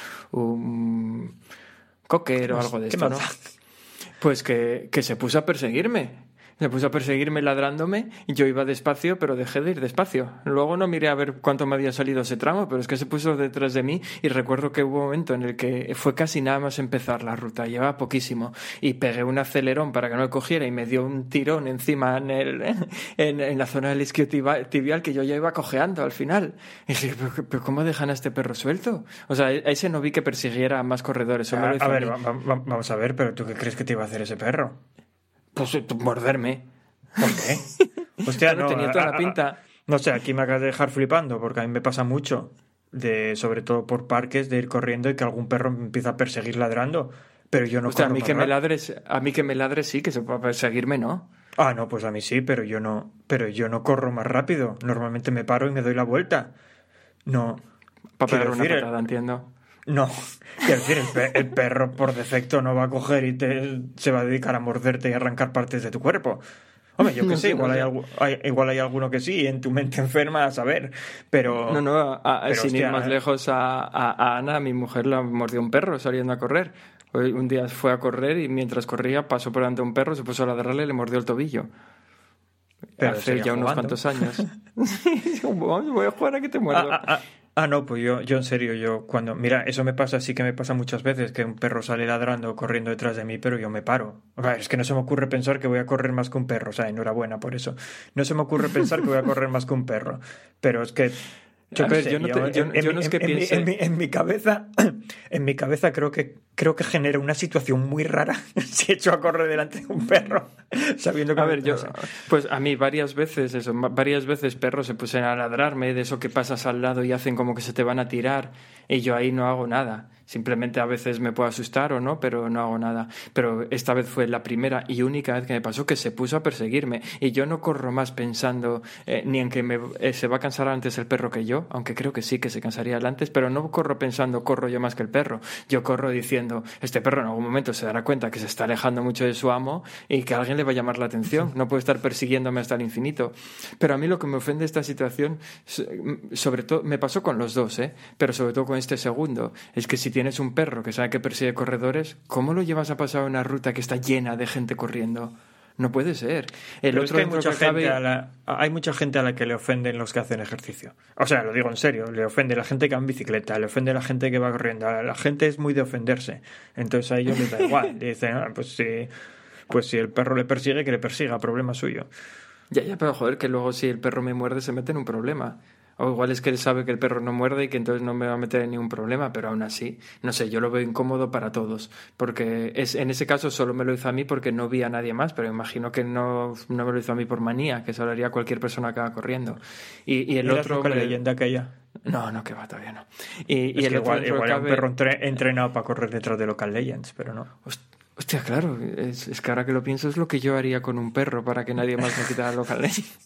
un cocker o algo de esto, ¿no? Pues que, que se puso a perseguirme. Se puso a perseguirme ladrándome y yo iba despacio, pero dejé de ir despacio. Luego no miré a ver cuánto me había salido ese tramo, pero es que se puso detrás de mí y recuerdo que hubo un momento en el que fue casi nada más empezar la ruta, llevaba poquísimo y pegué un acelerón para que no me cogiera y me dio un tirón encima en, el, en, en la zona del isquiotibial que yo ya iba cojeando al final. Y dije, ¿pero, pero cómo dejan a este perro suelto? O sea, a ese no vi que persiguiera a más corredores. A, a ver, a va, va, vamos a ver, pero ¿tú qué crees que te iba a hacer ese perro? Pues morderme. ¿Por qué? Hostia, no, no, tenía toda la pinta. No sé, aquí me acabas de dejar flipando, porque a mí me pasa mucho, de sobre todo por parques, de ir corriendo y que algún perro me empieza a perseguir ladrando, pero yo no o sea, corro a mí más que rápido. me ladres, a mí que me ladres sí, que se pueda perseguirme, ¿no? Ah, no, pues a mí sí, pero yo no, pero yo no corro más rápido. Normalmente me paro y me doy la vuelta. No. Para pegar una patada, entiendo. No, quiero decir, el, pe- el perro por defecto no va a coger y te, se va a dedicar a morderte y arrancar partes de tu cuerpo. Hombre, yo que no sé, sé, igual, no hay, sé. algu- hay, igual hay alguno que sí, en tu mente enferma, a saber, pero... No, no, a, a, pero, sin hostia, ir más lejos, a, a, a Ana, mi mujer, la mordió un perro saliendo a correr. Hoy, un día fue a correr y mientras corría pasó por delante de un perro, se puso a ladrarle y le mordió el tobillo. Pero hace ya jugando. unos cuantos años. Voy a jugar a que te muerdo. Ah, ah, Ah, no, pues yo, yo en serio, yo cuando... Mira, eso me pasa, sí que me pasa muchas veces, que un perro sale ladrando o corriendo detrás de mí, pero yo me paro. O sea, es que no se me ocurre pensar que voy a correr más que un perro, o sea, enhorabuena por eso. No se me ocurre pensar que voy a correr más que un perro, pero es que... Yo, A ver, sé, yo no te- en- yo- en yo mi- no es que en mi- piense- en mi- en mi cabeza, en mi cabeza creo que creo que genera una situación muy rara si echo a correr delante de un perro, sabiendo que A me- ver, yo, no sé. pues a mí varias veces, eso, ma- varias veces perros se pusieron a ladrarme, de eso que pasas al lado y hacen como que se te van a tirar, y yo ahí no hago nada. Simplemente a veces me puedo asustar o no, pero no hago nada. Pero esta vez fue la primera y única vez que me pasó que se puso a perseguirme. Y yo no corro más pensando eh, ni en que me, eh, se va a cansar antes el perro que yo, aunque creo que sí, que se cansaría él antes, pero no corro pensando corro yo más que el perro. Yo corro diciendo, este perro en algún momento se dará cuenta que se está alejando mucho de su amo y que alguien le va a llamar la atención. No puede estar persiguiéndome hasta el infinito. Pero a mí lo que me ofende de esta situación, so- sobre todo, me pasó con los dos, ¿eh? Pero sobre todo con este segundo, es que si tienes un perro que sabe que persigue corredores, ¿cómo lo llevas a pasar una ruta que está llena de gente corriendo? No puede ser. El Pero es otro que hay dentro mucha, que cabe- gente a la, hay mucha gente a la que le ofenden los que hacen ejercicio. O sea, lo digo en serio, le ofende la gente que va en bicicleta, le ofende la gente que va corriendo. La la gente es muy de ofenderse. Entonces a ellos les da igual. Le dicen, ah, pues si, pues si el perro le persigue, que le persiga, problema suyo. Ya, ya, pero joder, que luego si el perro me muerde se mete en un problema. O igual es que él sabe que el perro no muerde y que entonces no me va a meter en ningún problema, pero aún así, no sé, yo lo veo incómodo para todos. Porque es, en ese caso solo me lo hizo a mí porque no vi a nadie más, pero imagino que no, no me lo hizo a mí por manía, que se lo haría a cualquier persona que va corriendo. Y, y el Mira otro... la me- leyenda aquella. No, no, que va, todavía no. Y, y Es el que otro igual, dentro igual que era un cabe- perro entre- entrenado para correr detrás de Local Legends, pero no. Host- Hostia, claro, es, es que ahora que lo pienso es lo que yo haría con un perro para que nadie más me quitara local legends.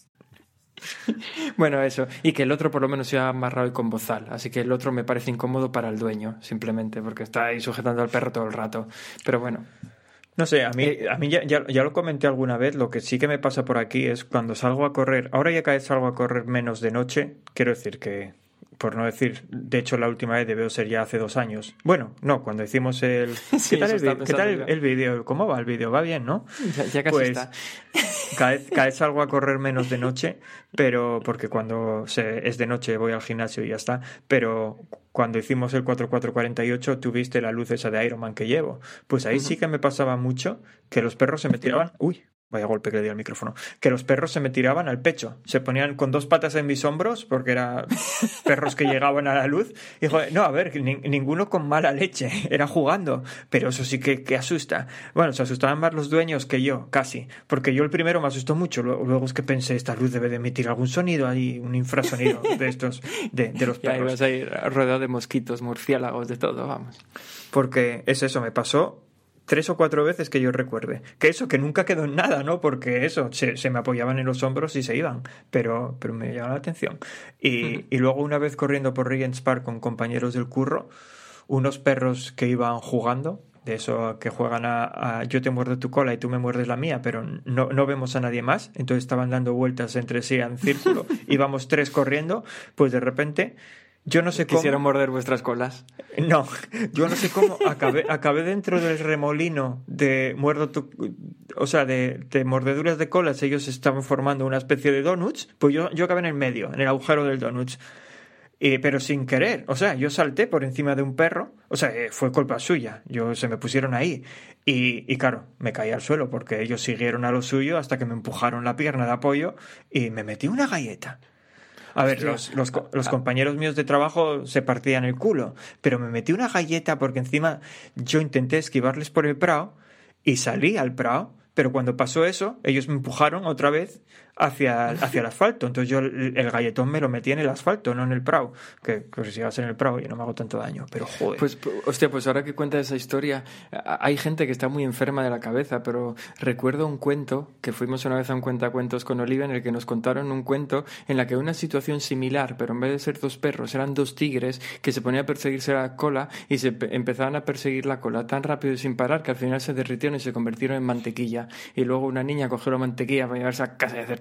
Bueno, eso. Y que el otro por lo menos se ha amarrado y con bozal. Así que el otro me parece incómodo para el dueño, simplemente, porque está ahí sujetando al perro todo el rato. Pero bueno. No sé, a mí, Eh, a mí ya, ya, ya lo comenté alguna vez, lo que sí que me pasa por aquí es cuando salgo a correr, ahora ya cada vez salgo a correr menos de noche, quiero decir que, por no decir, de hecho la última vez debió ser ya hace dos años. Bueno, no, cuando hicimos el... Sí, ¿Qué tal, eso el, estaba vi- ¿qué tal el, pensando yo. el vídeo? ¿Cómo va el vídeo? Va bien, ¿no? Ya, ya casi Pues, está. Cada vez, cada vez salgo a correr menos de noche, pero porque cuando se, es de noche voy al gimnasio y ya está. Pero cuando hicimos el cuatro cuatro cuarenta y ocho tuviste la luz esa de Ironman que llevo. Pues ahí sí que me pasaba mucho que los perros se me tiraban... Uy, vaya golpe que le di al micrófono. Que los perros se me tiraban al pecho. Se ponían con dos patas en mis hombros porque eran perros que llegaban a la luz. Y joder, no, a ver, que ni- ninguno con mala leche. Era jugando. Pero eso sí que, que asusta. Bueno, se asustaban más los dueños que yo, casi. Porque yo el primero me asustó mucho. Luego, luego es que pensé, esta luz debe de emitir algún sonido ahí, un infrasonido de estos, de, de los Ya perros. ibas a ir rodeado de mosquitos, murciélagos, de todo, vamos. Porque es eso, me pasó tres o cuatro veces que yo recuerde. Que eso, que nunca quedó en nada, ¿no? Porque eso, se, se me apoyaban en los hombros y se iban. Pero, pero me llamaba la atención. Y, y luego una vez corriendo por Regent's Park con compañeros del curro, unos perros que iban jugando, de eso que juegan a, a yo te muerdo tu cola y tú me muerdes la mía, pero no, no vemos a nadie más. Entonces estaban dando vueltas entre sí en círculo. Íbamos tres corriendo, pues de repente... Yo no sé cómo... Quisieron morder vuestras colas. No, yo no sé cómo acabé, acabé dentro del remolino de muerdo tu, o sea, de, de mordeduras de colas. Ellos estaban formando una especie de donuts, pues yo, yo acabé en el medio, en el agujero del donuts. Eh, pero sin querer, o sea, yo salté por encima de un perro, o sea, eh, fue culpa suya, yo se me pusieron ahí y, y claro, me caí al suelo porque ellos siguieron a lo suyo hasta que me empujaron la pierna de apoyo y me metí una galleta. A ver, los, los, los compañeros míos de trabajo se partían el culo, pero me metí una galleta porque encima yo intenté esquivarles por el prado y salí al prado, pero cuando pasó eso, ellos me empujaron otra vez hacia, hacia el asfalto. Entonces yo el, el galletón me lo metí en el asfalto, no en el prado. Que, que si vas en el prado yo no me hago tanto daño, pero joder. Pues, hostia, pues ahora que cuentas esa historia, hay gente que está muy enferma de la cabeza, pero recuerdo un cuento, que fuimos una vez a un cuentacuentos con Olivia, en el que nos contaron un cuento en la que una situación similar, pero en vez de ser dos perros, eran dos tigres que se ponían a perseguirse la cola y se pe- empezaban a perseguir la cola tan rápido y sin parar que al final se derritieron y se convirtieron en mantequilla. Y luego una niña cogió la mantequilla para llevarse a casa y hacer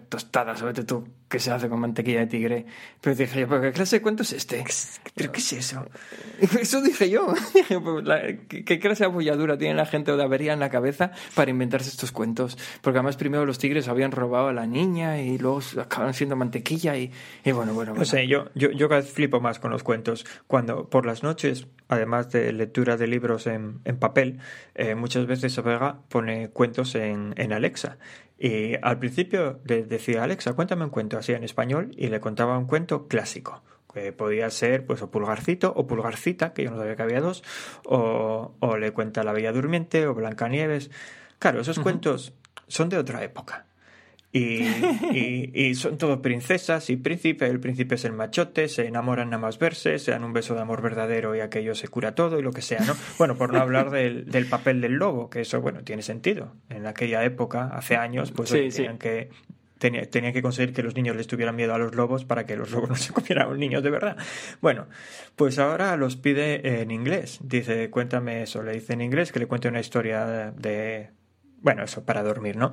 tostadas, sobre todo que se hace con mantequilla de tigre. Pero dije yo, ¿pero qué clase de cuento es este? ¿Pero qué es eso? Eso dije yo. Dije, pues, la, ¿qué, ¿Qué clase de abolladura tiene la gente o de avería en la cabeza para inventarse estos cuentos? Porque además primero los tigres habían robado a la niña y luego acabaron siendo mantequilla y, y bueno, bueno, bueno. No sé, yo, yo, yo cada vez flipo más con los cuentos. Cuando por las noches, además de lectura de libros en, en papel, eh, muchas veces Vega pone cuentos en, en Alexa. Y al principio le decía, Alexa, cuéntame un cuento así en español, y le contaba un cuento clásico, que podía ser pues o Pulgarcito o Pulgarcita, que yo no sabía que había dos, o, o le cuenta La Bella Durmiente o Blancanieves. Claro, esos uh-huh. cuentos son de otra época. Y, y, y son todos princesas y príncipe. El príncipe es el machote, se enamoran nada más verse, se dan un beso de amor verdadero y aquello se cura todo y lo que sea, ¿no? Bueno, por no hablar del, del papel del lobo, que eso, bueno, tiene sentido. En aquella época, hace años, pues sí, sí. tenían que tenía, tenían que conseguir que los niños les tuvieran miedo a los lobos para que los lobos no se comieran a los niños de verdad. Bueno, pues ahora los pide en inglés. Dice, cuéntame eso. Le dice en inglés que le cuente una historia de... Bueno, eso para dormir, ¿no?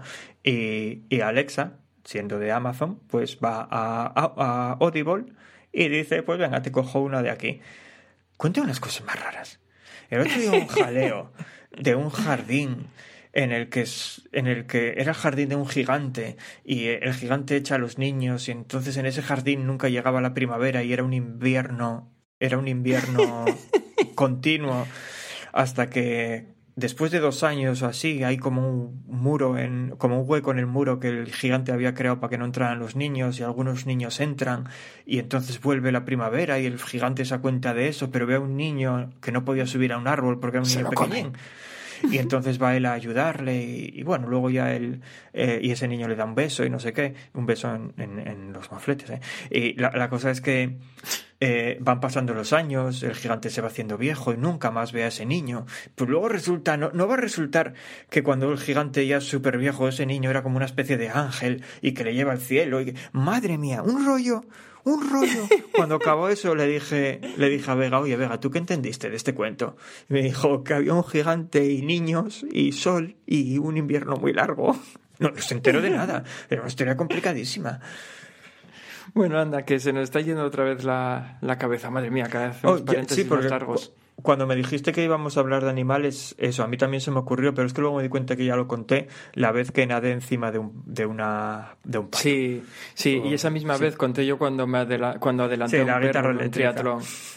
Y, y Alexa, siendo de Amazon, pues va a, a, a Audible y dice, pues venga, te cojo una de aquí. Cuenta unas cosas más raras. El otro día un jaleo de un jardín en el que en el que era el jardín de un gigante y el gigante echa a los niños y entonces en ese jardín nunca llegaba la primavera y era un invierno, era un invierno continuo hasta que después de dos años o así, hay como un muro, en, como un hueco en el muro que el gigante había creado para que no entraran los niños y algunos niños entran y entonces vuelve la primavera y el gigante se da cuenta de eso, pero ve a un niño que no podía subir a un árbol porque era un niño pequeñín. Y entonces va él a ayudarle y, y bueno, luego ya él eh, y ese niño le da un beso y no sé qué, un beso en, en, en los mofletes, ¿eh? Y la, la cosa es que eh, van pasando los años, el gigante se va haciendo viejo y nunca más ve a ese niño. Pues luego resulta, no, no va a resultar que cuando el gigante ya es súper viejo, ese niño era como una especie de ángel y que le lleva al cielo y que, madre mía, un rollo... Un rollo. Cuando acabó eso le dije, le dije a Vega, oye Vega, ¿tú qué entendiste de este cuento? Y me dijo que había un gigante y niños y sol y un invierno muy largo. No, no se enteró de nada. Era una historia complicadísima. Bueno, anda, que se nos está yendo otra vez la, la cabeza. Madre mía, cada vez hacemos oh, paréntesis sí, porque, más largos. Cuando me dijiste que íbamos a hablar de animales, eso a mí también se me ocurrió, pero es que luego me di cuenta que ya lo conté la vez que nadé encima de un de una de un pato. Sí, sí, oh, y esa misma sí. vez conté yo cuando me adela- cuando adelanté sí, a un perro en un triatlón.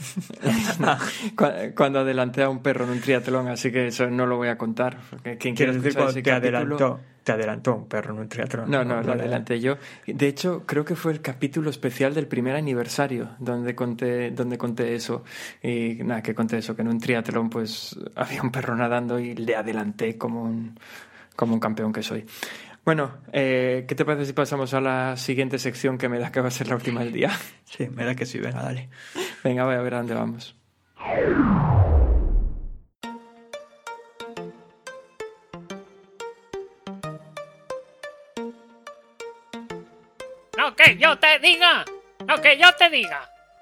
Cuando adelanté a un perro en un triatlón, así que eso no lo voy a contar. Porque quien quiera decir cuando te capítulo... adelantó, te adelantó un perro en un triatlón. No, no, no lo adelanté yo. De hecho, creo que fue el capítulo especial del primer aniversario donde conté donde conté eso. Y nada, que conté eso, que en un triatlón pues había un perro nadando y le adelanté como un, como un campeón que soy. Bueno, eh, ¿qué te parece si pasamos a la siguiente sección que me da que va a ser la última del día? Sí, me da que sí, venga, dale. Venga, voy a ver a dónde vamos. Lo que yo te diga, lo que yo te diga.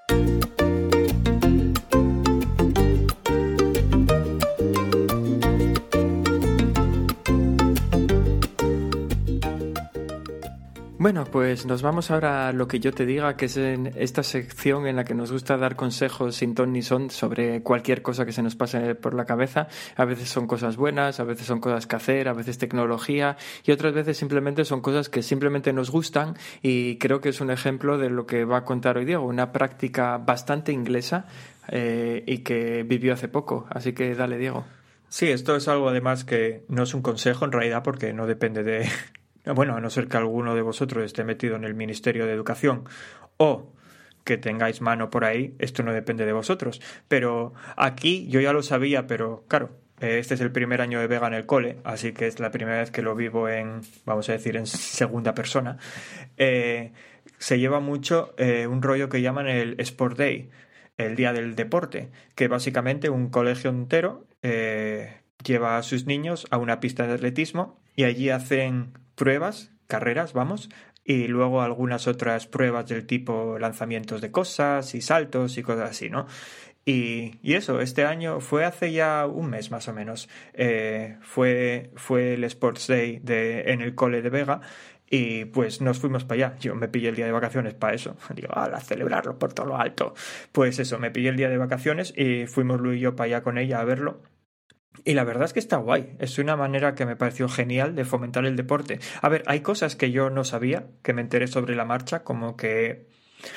Bueno, pues nos vamos ahora a lo que yo te diga, que es en esta sección en la que nos gusta dar consejos sin ton ni son sobre cualquier cosa que se nos pase por la cabeza. A veces son cosas buenas, a veces son cosas que hacer, a veces tecnología y otras veces simplemente son cosas que simplemente nos gustan y creo que es un ejemplo de lo que va a contar hoy Diego, una práctica bastante inglesa eh, y que vivió hace poco. Así que dale, Diego. Sí, esto es algo además que no es un consejo en realidad porque no depende de... Bueno, a no ser que alguno de vosotros esté metido en el Ministerio de Educación o que tengáis mano por ahí, esto no depende de vosotros. Pero aquí yo ya lo sabía, pero claro, este es el primer año de Vega en el cole, así que es la primera vez que lo vivo en, vamos a decir, en segunda persona. Eh, se lleva mucho eh, un rollo que llaman el Sport Day, el Día del Deporte, que básicamente un colegio entero eh, lleva a sus niños a una pista de atletismo y allí hacen pruebas, carreras, vamos, y luego algunas otras pruebas del tipo lanzamientos de cosas y saltos y cosas así, ¿no? Y, y eso, este año fue hace ya un mes más o menos, eh, fue, fue el Sports Day de, en el cole de Vega Y pues nos fuimos para allá. Yo me pillé el día de vacaciones para eso. Digo, a celebrarlo por todo lo alto. Pues eso, me pillé el día de vacaciones y fuimos Lu y yo para allá con ella a verlo. Y la verdad es que está guay. Es una manera que me pareció genial de fomentar el deporte. A ver, hay cosas que yo no sabía, que me enteré sobre la marcha, como que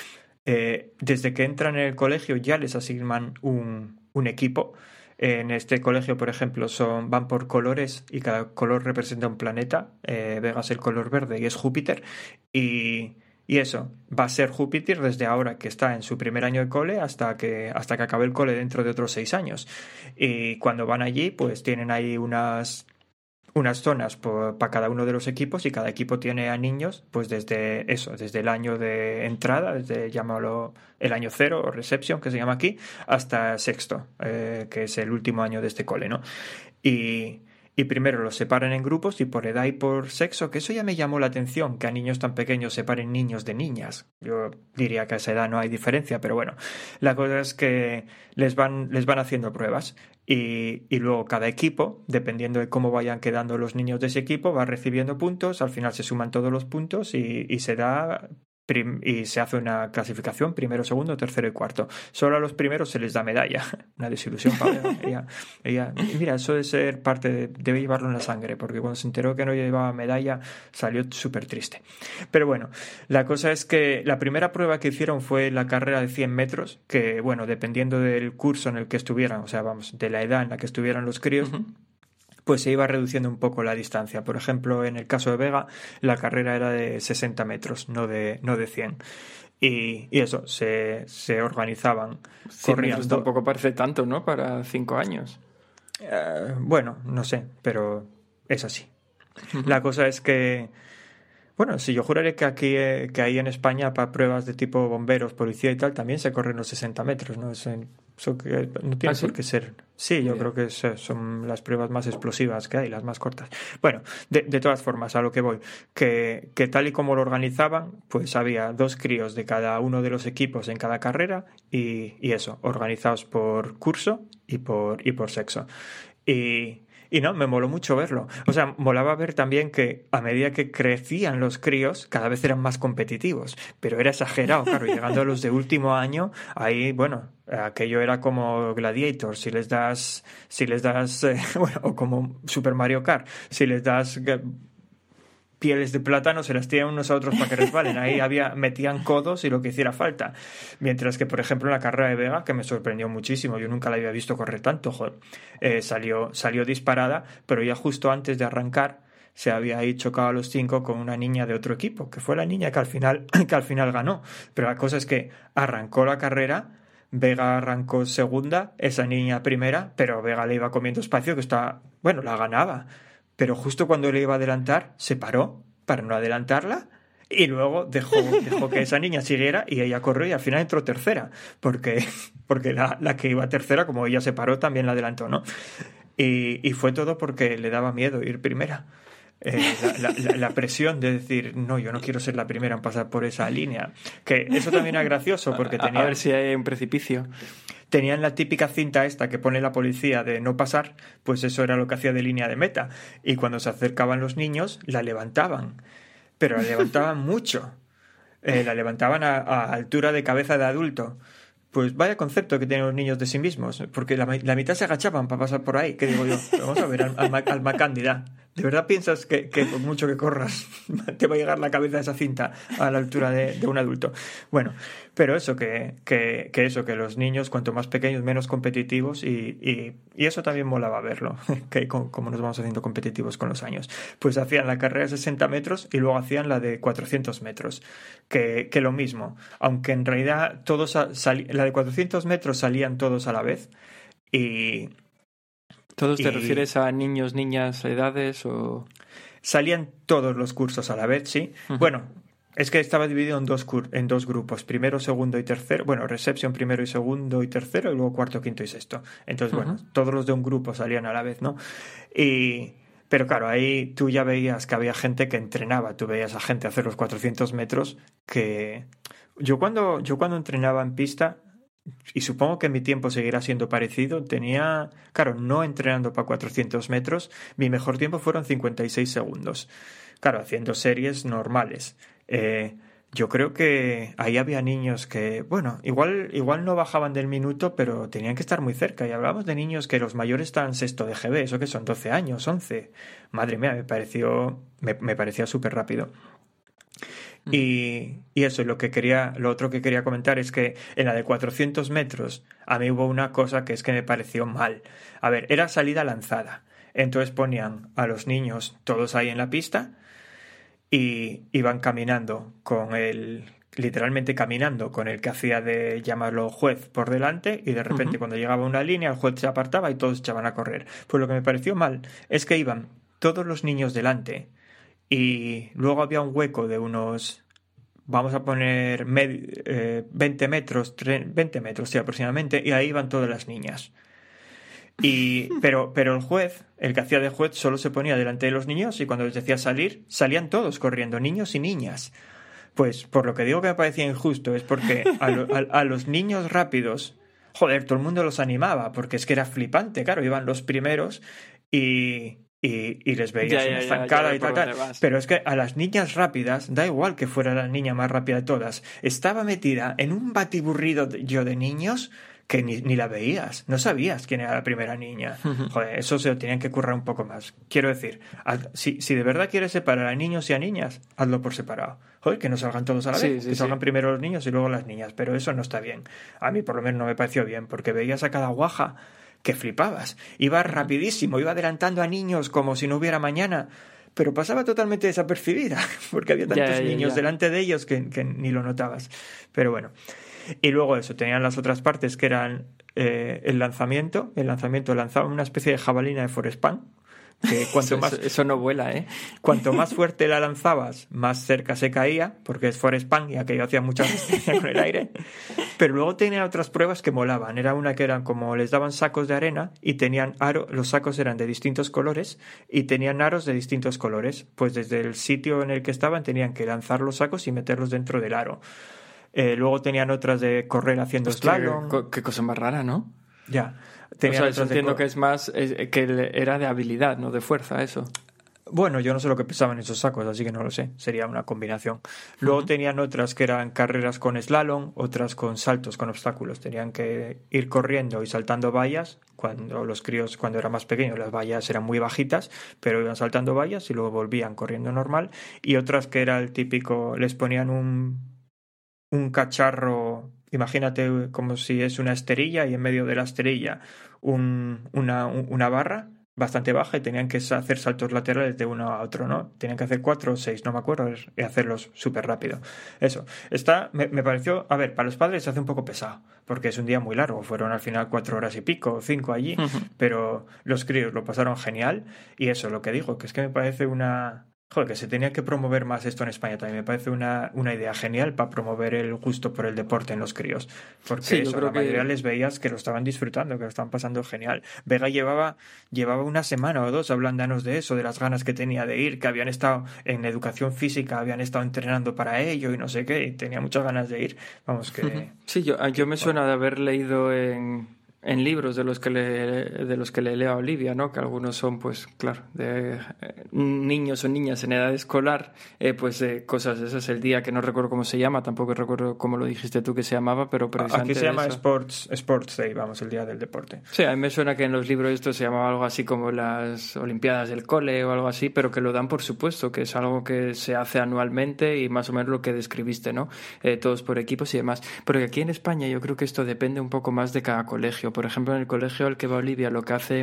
eh, desde que entran en el colegio ya les asignan un, un equipo. En este colegio, por ejemplo, son van por colores y cada color representa un planeta. Eh, Vega es el color verde y es Júpiter. Y, y eso, va a ser Júpiter desde ahora que está en su primer año de cole hasta que, hasta que acabe el cole dentro de otros seis años. Y cuando van allí, pues tienen ahí unas... unas zonas para cada uno de los equipos y cada equipo tiene a niños pues desde eso, desde el año de entrada, desde llámalo el año cero o reception que se llama aquí, hasta sexto, eh, que es el último año de este cole, ¿no? Y, y primero los separan en grupos y por edad y por sexo, que eso ya me llamó la atención, que a niños tan pequeños separen niños de niñas. Yo diría que a esa edad no hay diferencia, pero bueno, la cosa es que les van, les van haciendo pruebas. Y, y luego cada equipo, dependiendo de cómo vayan quedando los niños de ese equipo, va recibiendo puntos, al final se suman todos los puntos y, y se da prim, y se hace una clasificación, primero, segundo, tercero y cuarto. Solo a los primeros se les da medalla. Una desilusión para ella, ella. Mira, eso de ser parte, de, debe llevarlo en la sangre, porque cuando se enteró que no llevaba medalla salió súper triste. Pero bueno, la cosa es que la primera prueba que hicieron fue la carrera de cien metros, que bueno, dependiendo del curso en el que estuvieran, o sea, vamos, de la edad en la que estuvieran los críos, uh-huh. pues se iba reduciendo un poco la distancia. Por ejemplo, en el caso de Vega, la carrera era de sesenta metros, no de, no de cien. Y, y eso, se, se organizaban corriendo. Tampoco parece tanto, ¿no? Para cinco años. Uh, bueno, no sé, pero es así. Uh-huh. La cosa es que, bueno, si yo juraré que aquí, eh, que ahí en España, para pruebas de tipo bomberos, policía y tal, también se corren los sesenta metros, ¿no? Eso, eso que no tiene ¿Ah, sí? por qué ser. Sí, yo Bien. creo que es, son las pruebas más explosivas que hay, las más cortas. Bueno, de, de todas formas, a lo que voy, que, que tal y como lo organizaban, pues había dos críos de cada uno de los equipos en cada carrera y, y eso, organizados por curso y por, y por sexo. Y... Y no, me moló mucho verlo. O sea, molaba ver también que a medida que crecían los críos, cada vez eran más competitivos. Pero era exagerado, claro. Llegando a los de último año, ahí, bueno, aquello era como Gladiator. Si les das, si les das, eh, bueno, o como Super Mario Kart. Si les das eh, pieles de plátano, se las tiran unos a otros para que resbalen. Ahí había, metían codos y lo que hiciera falta. Mientras que, por ejemplo, en la carrera de Vega, que me sorprendió muchísimo, yo nunca la había visto correr tanto, joder, eh, salió, salió disparada, pero ya justo antes de arrancar se había ahí chocado a los cinco con una niña de otro equipo, que fue la niña que al final, que al final ganó. Pero la cosa es que arrancó la carrera, Vega arrancó segunda, esa niña primera, pero Vega le iba comiendo espacio, que está, bueno, la ganaba. Pero justo cuando le iba a adelantar, se paró para no adelantarla y luego dejó, dejó que esa niña siguiera y ella corrió y al final entró tercera, porque, porque la, la que iba tercera, como ella se paró, también la adelantó, ¿no? Y, y fue todo porque le daba miedo ir primera. Eh, la, la, la presión de decir, no, yo no quiero ser la primera en pasar por esa línea. Que eso también era gracioso porque tenía... A ver si hay un precipicio. Tenían la típica cinta esta que pone la policía de no pasar, pues eso era lo que hacía de línea de meta. Y cuando se acercaban los niños, la levantaban. Pero la levantaban mucho. Eh, la levantaban a, a altura de cabeza de adulto. Pues vaya concepto que tienen los niños de sí mismos. Porque la, la mitad se agachaban para pasar por ahí. ¿Qué digo yo? Vamos a ver al, al, al Macándida. ¿De verdad piensas que, que por mucho que corras te va a llegar la cabeza de esa cinta a la altura de, de un adulto? Bueno, pero eso, que, que, que eso, que los niños cuanto más pequeños menos competitivos y, y, y eso también molaba verlo, que como nos vamos haciendo competitivos con los años. Pues hacían la carrera de sesenta metros y luego hacían la de cuatrocientos metros, que, que lo mismo, aunque en realidad todos sali- la de cuatrocientos metros salían todos a la vez y... ¿Todos te y... refieres a niños, niñas, edades o...? Salían todos los cursos a la vez, sí. Uh-huh. Bueno, es que estaba dividido en dos, cur- en dos grupos, primero, segundo y tercero. Bueno, reception primero y segundo y tercero, y luego cuarto, quinto y sexto. Entonces, uh-huh. bueno, todos los de un grupo salían a la vez, ¿no? Y... Pero claro, ahí tú ya veías que había gente que entrenaba. Tú veías a gente hacer los cuatrocientos metros que... Yo cuando, yo cuando entrenaba en pista... y supongo que mi tiempo seguirá siendo parecido, tenía, claro, no entrenando para cuatrocientos metros, mi mejor tiempo fueron cincuenta y seis segundos. Claro, haciendo series normales. Eh, yo creo que ahí había niños que, bueno, igual, igual no bajaban del minuto, pero tenían que estar muy cerca. Y hablábamos de niños que los mayores estaban sexto de G B, eso que son doce años, once. Madre mía, me pareció, me, me parecía súper rápido. Y, y eso, lo que quería, lo otro que quería comentar es que en la de cuatrocientos metros a mí hubo una cosa que es que me pareció mal. A ver, era salida lanzada. Entonces ponían a los niños todos ahí en la pista y iban caminando con el, literalmente caminando con el que hacía de llamarlo juez por delante, y de repente uh-huh. cuando llegaba una línea el juez se apartaba y todos echaban a correr. Pues lo que me pareció mal es que iban todos los niños delante y luego había un hueco de unos, vamos a poner med, eh, veinte metros, veinte metros sí, aproximadamente, y ahí iban todas las niñas. Y, pero, pero el juez, el que hacía de juez, solo se ponía delante de los niños y cuando les decía salir, salían todos corriendo, niños y niñas. Pues por lo que digo que me parecía injusto es porque a, lo, a, a los niños rápidos, joder, todo el mundo los animaba, porque es que era flipante, claro, iban los primeros y... Y, y les veías ya, una ya, estancada ya, ya y tal, tal. Pero es que a las niñas rápidas, da igual que fuera la niña más rápida de todas, estaba metida en un batiburrido yo de niños que ni, ni la veías, no sabías quién era la primera niña. Joder, eso se lo tenían que currar un poco más. Quiero decir, haz, si, si de verdad quieres separar a niños y a niñas, hazlo por separado. Joder, que no salgan todos a la sí, vez, sí, que salgan sí. primero los niños y luego las niñas, pero eso no está bien. A mí por lo menos no me pareció bien, porque veías a cada guaja que flipabas. Iba rapidísimo, iba adelantando a niños como si no hubiera mañana, pero pasaba totalmente desapercibida, porque había tantos ya, ya, niños ya. delante de ellos que, que ni lo notabas. Pero bueno. Y luego eso, tenían las otras partes que eran eh, el lanzamiento. El lanzamiento lanzaban una especie de jabalina de Forrest Pump, que cuanto eso, más eso, eso no vuela, ¿eh? Cuanto más fuerte la lanzabas, más cerca se caía, porque es Forrest Pump y aquello hacía mucha resistencia con el aire. Pero luego tenía otras pruebas que molaban. Era una que eran como les daban sacos de arena y tenían aro, los sacos eran de distintos colores y tenían aros de distintos colores. Pues desde el sitio en el que estaban tenían que lanzar los sacos y meterlos dentro del aro. Eh, luego tenían otras de correr haciendo Hostia, slalom. Qué, qué cosa más rara, ¿no? Ya. Tenían o sea, entiendo que es más es, que era de habilidad, no de fuerza, eso. Bueno, yo no sé lo que pesaban esos sacos, así que no lo sé. Sería una combinación. Luego uh-huh. tenían otras que eran carreras con slalom, otras con saltos, con obstáculos. Tenían que ir corriendo y saltando vallas. Cuando los críos, cuando eran más pequeños, las vallas eran muy bajitas, pero iban saltando vallas y luego volvían corriendo normal. Y otras que era el típico, les ponían un, un cacharro, imagínate como si es una esterilla y en medio de la esterilla un, una, una barra bastante baja y tenían que hacer saltos laterales de uno a otro, ¿no? Tenían que hacer cuatro o seis, no me acuerdo, y hacerlos súper rápido. Eso, está, me, me pareció, a ver, para los padres se hace un poco pesado, porque es un día muy largo, fueron al final cuatro horas y pico, o cinco allí, uh-huh. pero los críos lo pasaron genial, y eso, lo que digo, que es que me parece una... Joder, que se tenía que promover más esto en España también. Me parece una, una idea genial para promover el gusto por el deporte en los críos. Porque sí, eso, yo creo la mayoría que... les veías que lo estaban disfrutando, que lo estaban pasando genial. Vega llevaba, llevaba una semana o dos hablándonos de eso, de las ganas que tenía de ir, que habían estado en educación física, habían estado entrenando para ello y no sé qué, y tenía muchas ganas de ir. Vamos, que... Sí, yo, yo me suena de haber leído en... en libros de los que le de los que le leo a Olivia, ¿no? Que algunos son, pues, claro, de eh, niños o niñas en edad escolar, eh, pues eh, cosas esas, el día que no recuerdo cómo se llama, tampoco recuerdo cómo lo dijiste tú que se llamaba, pero precisamente aquí se llama eso. Sports, Sports Day, vamos, el día del deporte. Sí, a mí me suena que en los libros esto se llamaba algo así como las Olimpiadas del cole o algo así, pero que lo dan por supuesto, que es algo que se hace anualmente y más o menos lo que describiste, ¿no? Eh, todos por equipos y demás. Porque aquí en España yo creo que esto depende un poco más de cada colegio. Por ejemplo, en el colegio al que va Olivia, lo que hace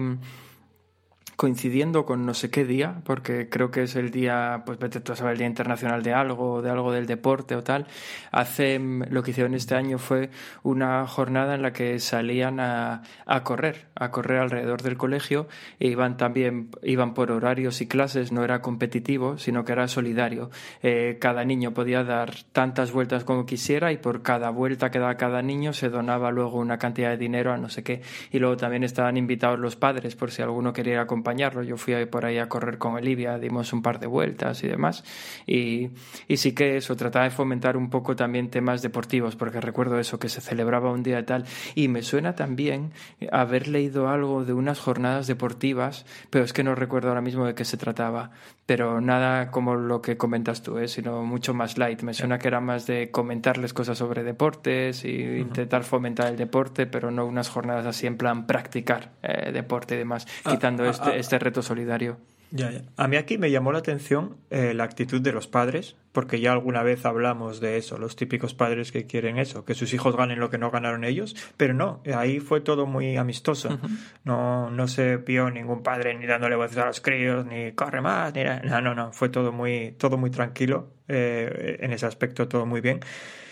coincidiendo con no sé qué día, porque creo que es el día, pues vete tú a saber, el Día Internacional de algo, de algo del deporte o tal, hace, lo que hicieron este año fue una jornada en la que salían a, a correr, a correr alrededor del colegio, e iban también, iban por horarios y clases, no era competitivo, sino que era solidario. Eh, cada niño podía dar tantas vueltas como quisiera y por cada vuelta que daba cada niño se donaba luego una cantidad de dinero a no sé qué, y luego también estaban invitados los padres por si alguno quería acompañar acompañarlo. Yo fui por ahí a correr con Olivia, dimos un par de vueltas y demás. Y, y sí que eso, trataba de fomentar un poco también temas deportivos, porque recuerdo eso, que se celebraba un día y tal. Y me suena también haber leído algo de unas jornadas deportivas, pero es que no recuerdo ahora mismo de qué se trataba. Pero nada como lo que comentas tú, ¿eh? Sino mucho más light. Me suena que era más de comentarles cosas sobre deportes y uh-huh. intentar fomentar el deporte, pero no unas jornadas así en plan practicar eh, deporte y demás, ah, quitando ah, este, ah, este reto solidario. Ya, ya. A mí aquí me llamó la atención eh, la actitud de los padres, porque ya alguna vez hablamos de eso, los típicos padres que quieren eso, que sus hijos ganen lo que no ganaron ellos, pero no, ahí fue todo muy amistoso. Uh-huh. No, no se vio ningún padre ni dándole voces a los críos, ni corre más, ni nada. No, no, no, fue todo muy, todo muy tranquilo, eh, en ese aspecto todo muy bien.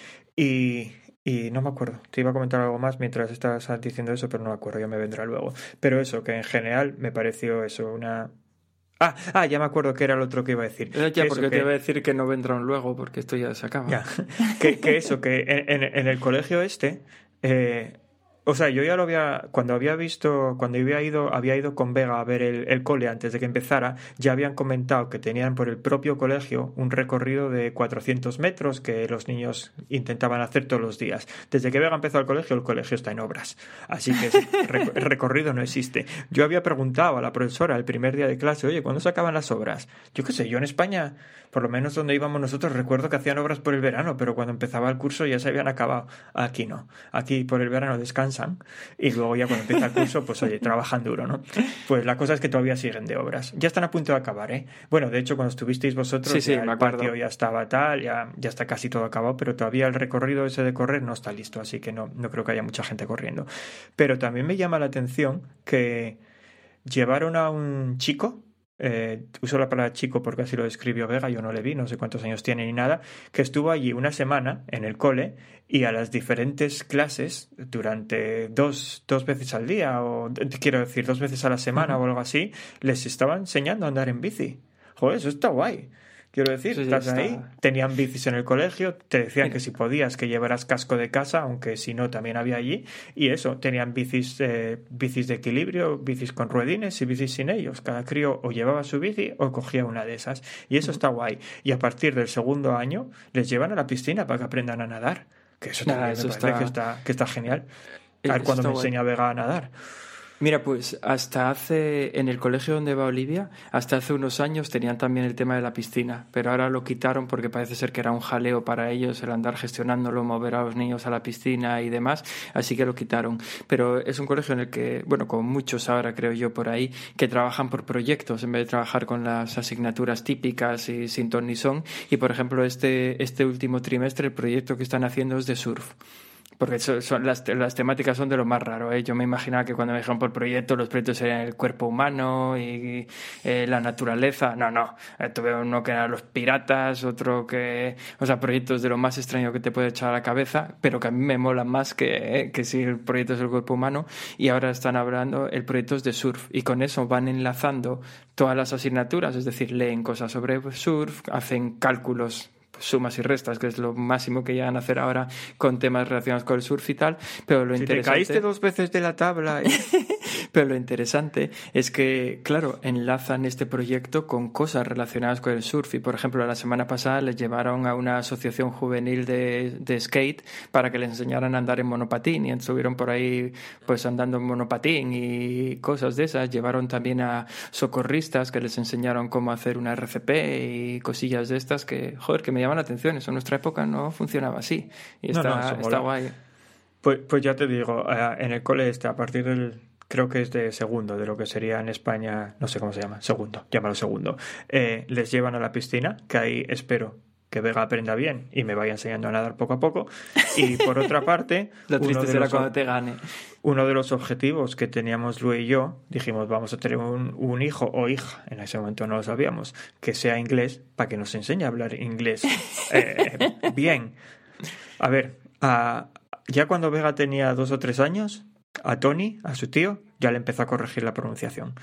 Y... Y no me acuerdo, te iba a comentar algo más mientras estabas diciendo eso, pero no me acuerdo, ya me vendrá luego. Pero eso, que en general me pareció eso, una... Ah, ah, ya me acuerdo que era el otro que iba a decir. Eh, ya, porque que... te iba a decir que no vendrán luego, porque esto ya se acaba. Ya, que, que eso, que en, en, en el colegio este... Eh, o sea, yo ya lo había, cuando había visto, cuando había ido, había ido con Vega a ver el, el cole antes de que empezara, ya habían comentado que tenían por el propio colegio un recorrido de cuatrocientos metros que los niños intentaban hacer todos los días. Desde que Vega empezó al colegio, el colegio está en obras. Así que ese rec- recorrido no existe. Yo había preguntado a la profesora el primer día de clase, oye, ¿cuándo se acaban las obras? Yo qué sé, yo en España, por lo menos donde íbamos nosotros, recuerdo que hacían obras por el verano, pero cuando empezaba el curso ya se habían acabado. Aquí no. Aquí por el verano descansan y luego ya cuando empieza el curso, pues oye, trabajan duro, ¿no? Pues la cosa es que todavía siguen de obras. Ya están a punto de acabar, ¿eh? Bueno, de hecho, cuando estuvisteis vosotros, sí, sí, ya el patio ya estaba tal, ya, ya está casi todo acabado, pero todavía el recorrido ese de correr no está listo, así que no, no creo que haya mucha gente corriendo. Pero también me llama la atención que llevaron a un chico, Eh, uso la palabra chico porque así lo describió Vega, yo no le vi, no sé cuántos años tiene ni nada, que estuvo allí una semana en el cole y a las diferentes clases durante dos, dos veces al día, o quiero decir dos veces a la semana uh-huh. o algo así, les estaba enseñando a andar en bici. Joder, eso está guay. Quiero decir, sí, estás está... ahí, tenían bicis en el colegio, te decían que si podías que llevaras casco de casa, aunque si no también había allí, y eso, tenían bicis eh, bicis de equilibrio, bicis con ruedines y bicis sin ellos. Cada crío o llevaba su bici o cogía una de esas, y eso está guay. Y a partir del segundo año les llevan a la piscina para que aprendan a nadar, que eso también nah, eso me parece está... que, está, que está genial. A ver cuando me guay. enseña Vega a nadar. Mira, pues hasta hace, en el colegio donde va Olivia, hasta hace unos años tenían también el tema de la piscina, pero ahora lo quitaron porque parece ser que era un jaleo para ellos el andar gestionándolo, mover a los niños a la piscina y demás, así que lo quitaron. Pero es un colegio en el que, bueno, con muchos ahora creo yo por ahí, que trabajan por proyectos en vez de trabajar con las asignaturas típicas y sin ton ni son. Y por ejemplo, este, este último trimestre el proyecto que están haciendo es de surf. Porque son, son las, las temáticas son de lo más raro, ¿eh? Yo me imaginaba que cuando me dijeron por proyecto, los proyectos serían el cuerpo humano y eh, la naturaleza. No, no. Eh, tuve uno que eran los piratas, otro que... O sea, proyectos de lo más extraño que te puede echar a la cabeza, pero que a mí me molan más que, eh, que si el proyecto es el cuerpo humano. Y ahora están hablando, el proyecto es de surf. Y con eso van enlazando todas las asignaturas, es decir, leen cosas sobre surf, hacen cálculos, sumas y restas, que es lo máximo que llegan a hacer ahora con temas relacionados con el surf y tal, pero lo si interesante... te caíste dos veces de la tabla... ¿eh? Pero lo interesante es que, claro, enlazan este proyecto con cosas relacionadas con el surf y, por ejemplo, la semana pasada les llevaron a una asociación juvenil de, de skate para que les enseñaran a andar en monopatín y estuvieron por ahí pues andando en monopatín y cosas de esas. Llevaron también a socorristas que les enseñaron cómo hacer una R C P y cosillas de estas que, joder, que me llaman la atención. Eso en nuestra época no funcionaba así y está, no, no, está guay. Pues, pues ya te digo, en el cole este, a partir del... creo que es de segundo, de lo que sería en España, no sé cómo se llama, segundo, llámalo segundo, eh, les llevan a la piscina, que ahí espero que Vega aprenda bien y me vaya enseñando a nadar poco a poco. Y por otra parte... Lo triste será cuando te gane. Uno de los objetivos que teníamos Lu y yo, dijimos, vamos a tener un, un hijo o hija, en ese momento no lo sabíamos, que sea inglés, para que nos enseñe a hablar inglés eh, bien. A ver, a, ya cuando Vega tenía dos o tres años... a Tony, a su tío, ya le empezó a corregir la pronunciación.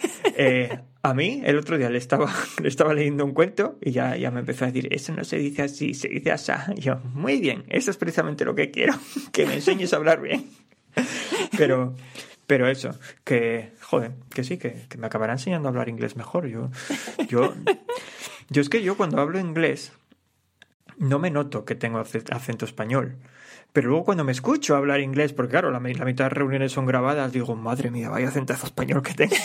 Eh, a mí, el otro día le estaba, le estaba leyendo un cuento y ya, ya me empezó a decir, eso no se dice así, se dice así. Y yo, muy bien, eso es precisamente lo que quiero, que me enseñes a hablar bien. Pero, Pero eso, que, joder, que sí, que, que me acabará enseñando a hablar inglés mejor. Yo, yo, yo es que yo cuando hablo inglés no me noto que tengo acento español. Pero luego cuando me escucho hablar inglés, porque claro, la, la mitad de reuniones son grabadas, digo, madre mía, vaya acentazo español que tengo.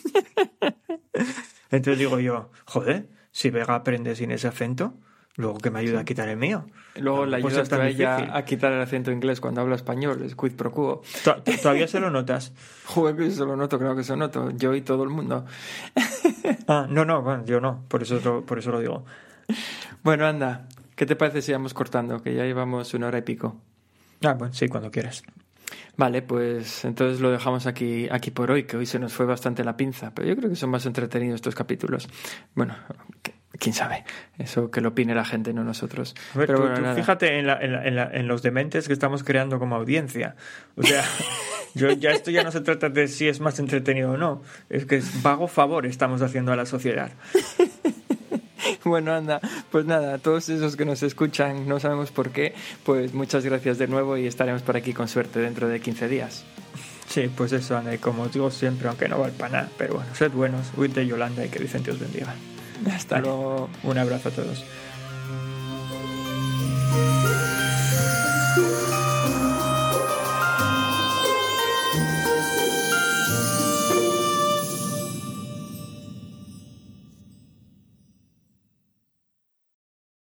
Entonces digo yo, joder, si Vega aprende sin ese acento, luego que me ayuda a quitar el mío. Luego no, le pues ayudas es tan a ella difícil. a quitar el acento inglés cuando habla español, es quid pro quo. ¿Todavía se lo notas? Joder, que eso lo noto, claro que eso noto. Yo y todo el mundo. Ah, no, no, bueno, yo no, por eso, lo, por eso lo digo. Bueno, anda, ¿qué te parece si vamos cortando? Que ya llevamos una hora y pico. Ah, bueno, sí, cuando quieras. Vale, pues entonces lo dejamos aquí, aquí por hoy, que hoy se nos fue bastante la pinza, pero yo creo que son más entretenidos estos capítulos. Bueno, quién sabe, eso que lo opine la gente, no nosotros. A ver, pero tú, bueno, tú nada. fíjate en, la, en, la, en, la, en los dementes que estamos creando como audiencia. O sea, yo ya esto ya no se trata de si es más entretenido o no, es que es vago favor estamos haciendo a la sociedad. Bueno, anda, pues nada, a todos esos que nos escuchan, no sabemos por qué, pues muchas gracias de nuevo y estaremos por aquí con suerte dentro de quince días. Sí, pues eso, anda, y como os digo siempre, aunque no vale para nada, pero bueno, sed buenos, huid de Yolanda y que Vicente os bendiga. Hasta luego. Un abrazo a todos.